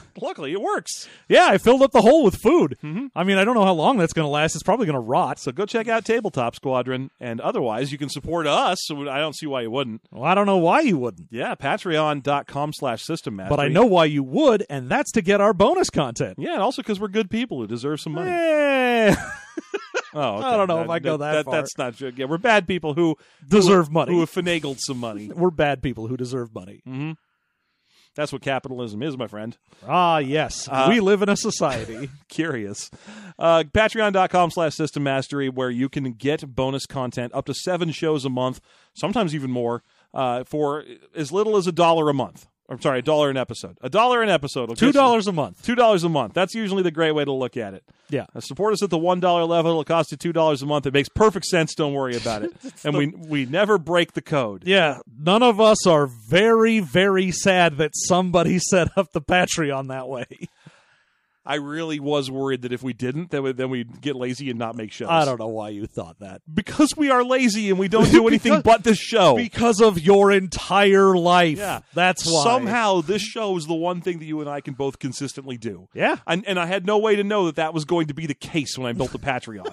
Luckily, it works. Yeah, I filled up the hole with food. Mm-hmm. I mean, I don't know how long that's going to last. It's probably going to rot. So go check out Tabletop Squadron, and otherwise you can support us. So I don't see why you wouldn't. Well, I don't know why you wouldn't. Yeah, patreon.com slash system mastery. But I know why you would, and that's to get our bonus content. Yeah, and also because we're good people who deserve some money. Eh. Oh, okay. I don't know if I go that far. That's not true. Yeah, we're bad people who Deserve who, money. who have finagled some money. We're bad people who deserve money. Mm-hmm. That's what capitalism is, my friend. Ah, yes. Uh, we live in a society. Curious. Uh, Patreon.com slash System Mastery, where you can get bonus content up to seven shows a month, sometimes even more, uh, for as little as a dollar a month. I'm sorry, a dollar an episode. A dollar an episode. Two dollars a month. Two dollars a month. That's usually the great way to look at it. Yeah. Uh, support us at the one dollar level. It'll cost you two dollars a month. It makes perfect sense. Don't worry about it. And the... we we never break the code. Yeah. None of us are very, very sad that somebody set up the Patreon that way. I really was worried that if we didn't, then, we, then we'd get lazy and not make shows. I don't know why you thought that. Because we are lazy and we don't do anything because, but this show. Because of your entire life. Yeah. That's why. Somehow this show is the one thing that you and I can both consistently do. Yeah. And, and I had no way to know that that was going to be the case when I built the Patreon.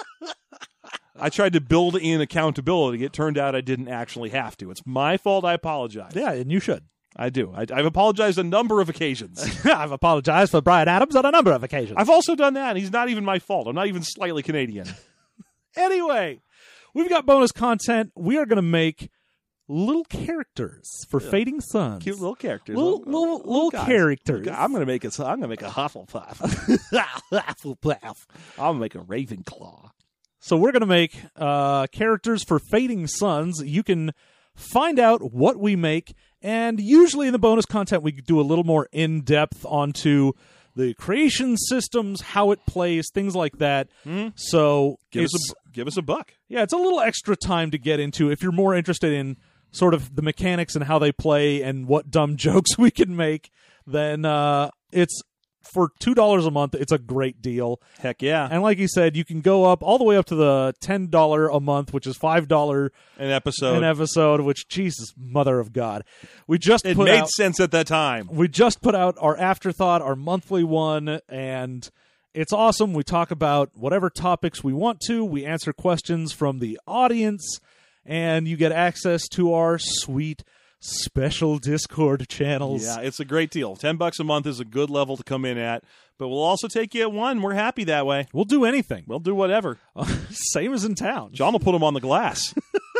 I tried to build in accountability. It turned out I didn't actually have to. It's my fault. I apologize. Yeah, and you should. I do. I, I've apologized a number of occasions. I've apologized for Bryan Adams on a number of occasions. I've also done that. And he's not even my fault. I'm not even slightly Canadian. Anyway, we've got bonus content. We are going to make little characters for yeah. Fading Suns. Cute little characters. Little, little, little, little characters. I'm going to make it. I'm going to make a Hufflepuff. Hufflepuff. I'm going to make a Ravenclaw. So we're going to make uh, characters for Fading Suns. You can find out what we make. And usually in the bonus content, we do a little more in-depth onto the creation systems, how it plays, things like that. Mm. So give us, a, give us a buck. Yeah, it's a little extra time to get into if you're more interested in sort of the mechanics and how they play and what dumb jokes we can make. Then uh, it's for two dollars a month. It's a great deal. Heck yeah. And like you said, you can go up all the way up to the ten dollars a month, which is five dollars an episode. An episode, which, Jesus, mother of God. We just It put made out, sense at that time. We just put out our Afterthought, our monthly one, and it's awesome. We talk about whatever topics we want to. We answer questions from the audience, and you get access to our sweet special Discord channels. Yeah, it's a great deal. Ten bucks a month is a good level to come in at, but we'll also take you at one. We're happy that way. We'll do anything. We'll do whatever. Same as in town. John will put them on the glass.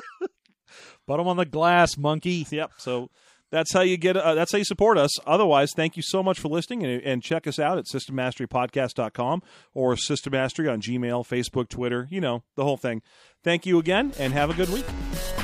Put them on the glass, monkey. Yep. So that's how you get. Uh, that's how you support us. Otherwise, thank you so much for listening, and, and check us out at system mastery podcast dot com or System Mastery on Gmail, Facebook, Twitter. You know, the whole thing. Thank you again, and have a good week.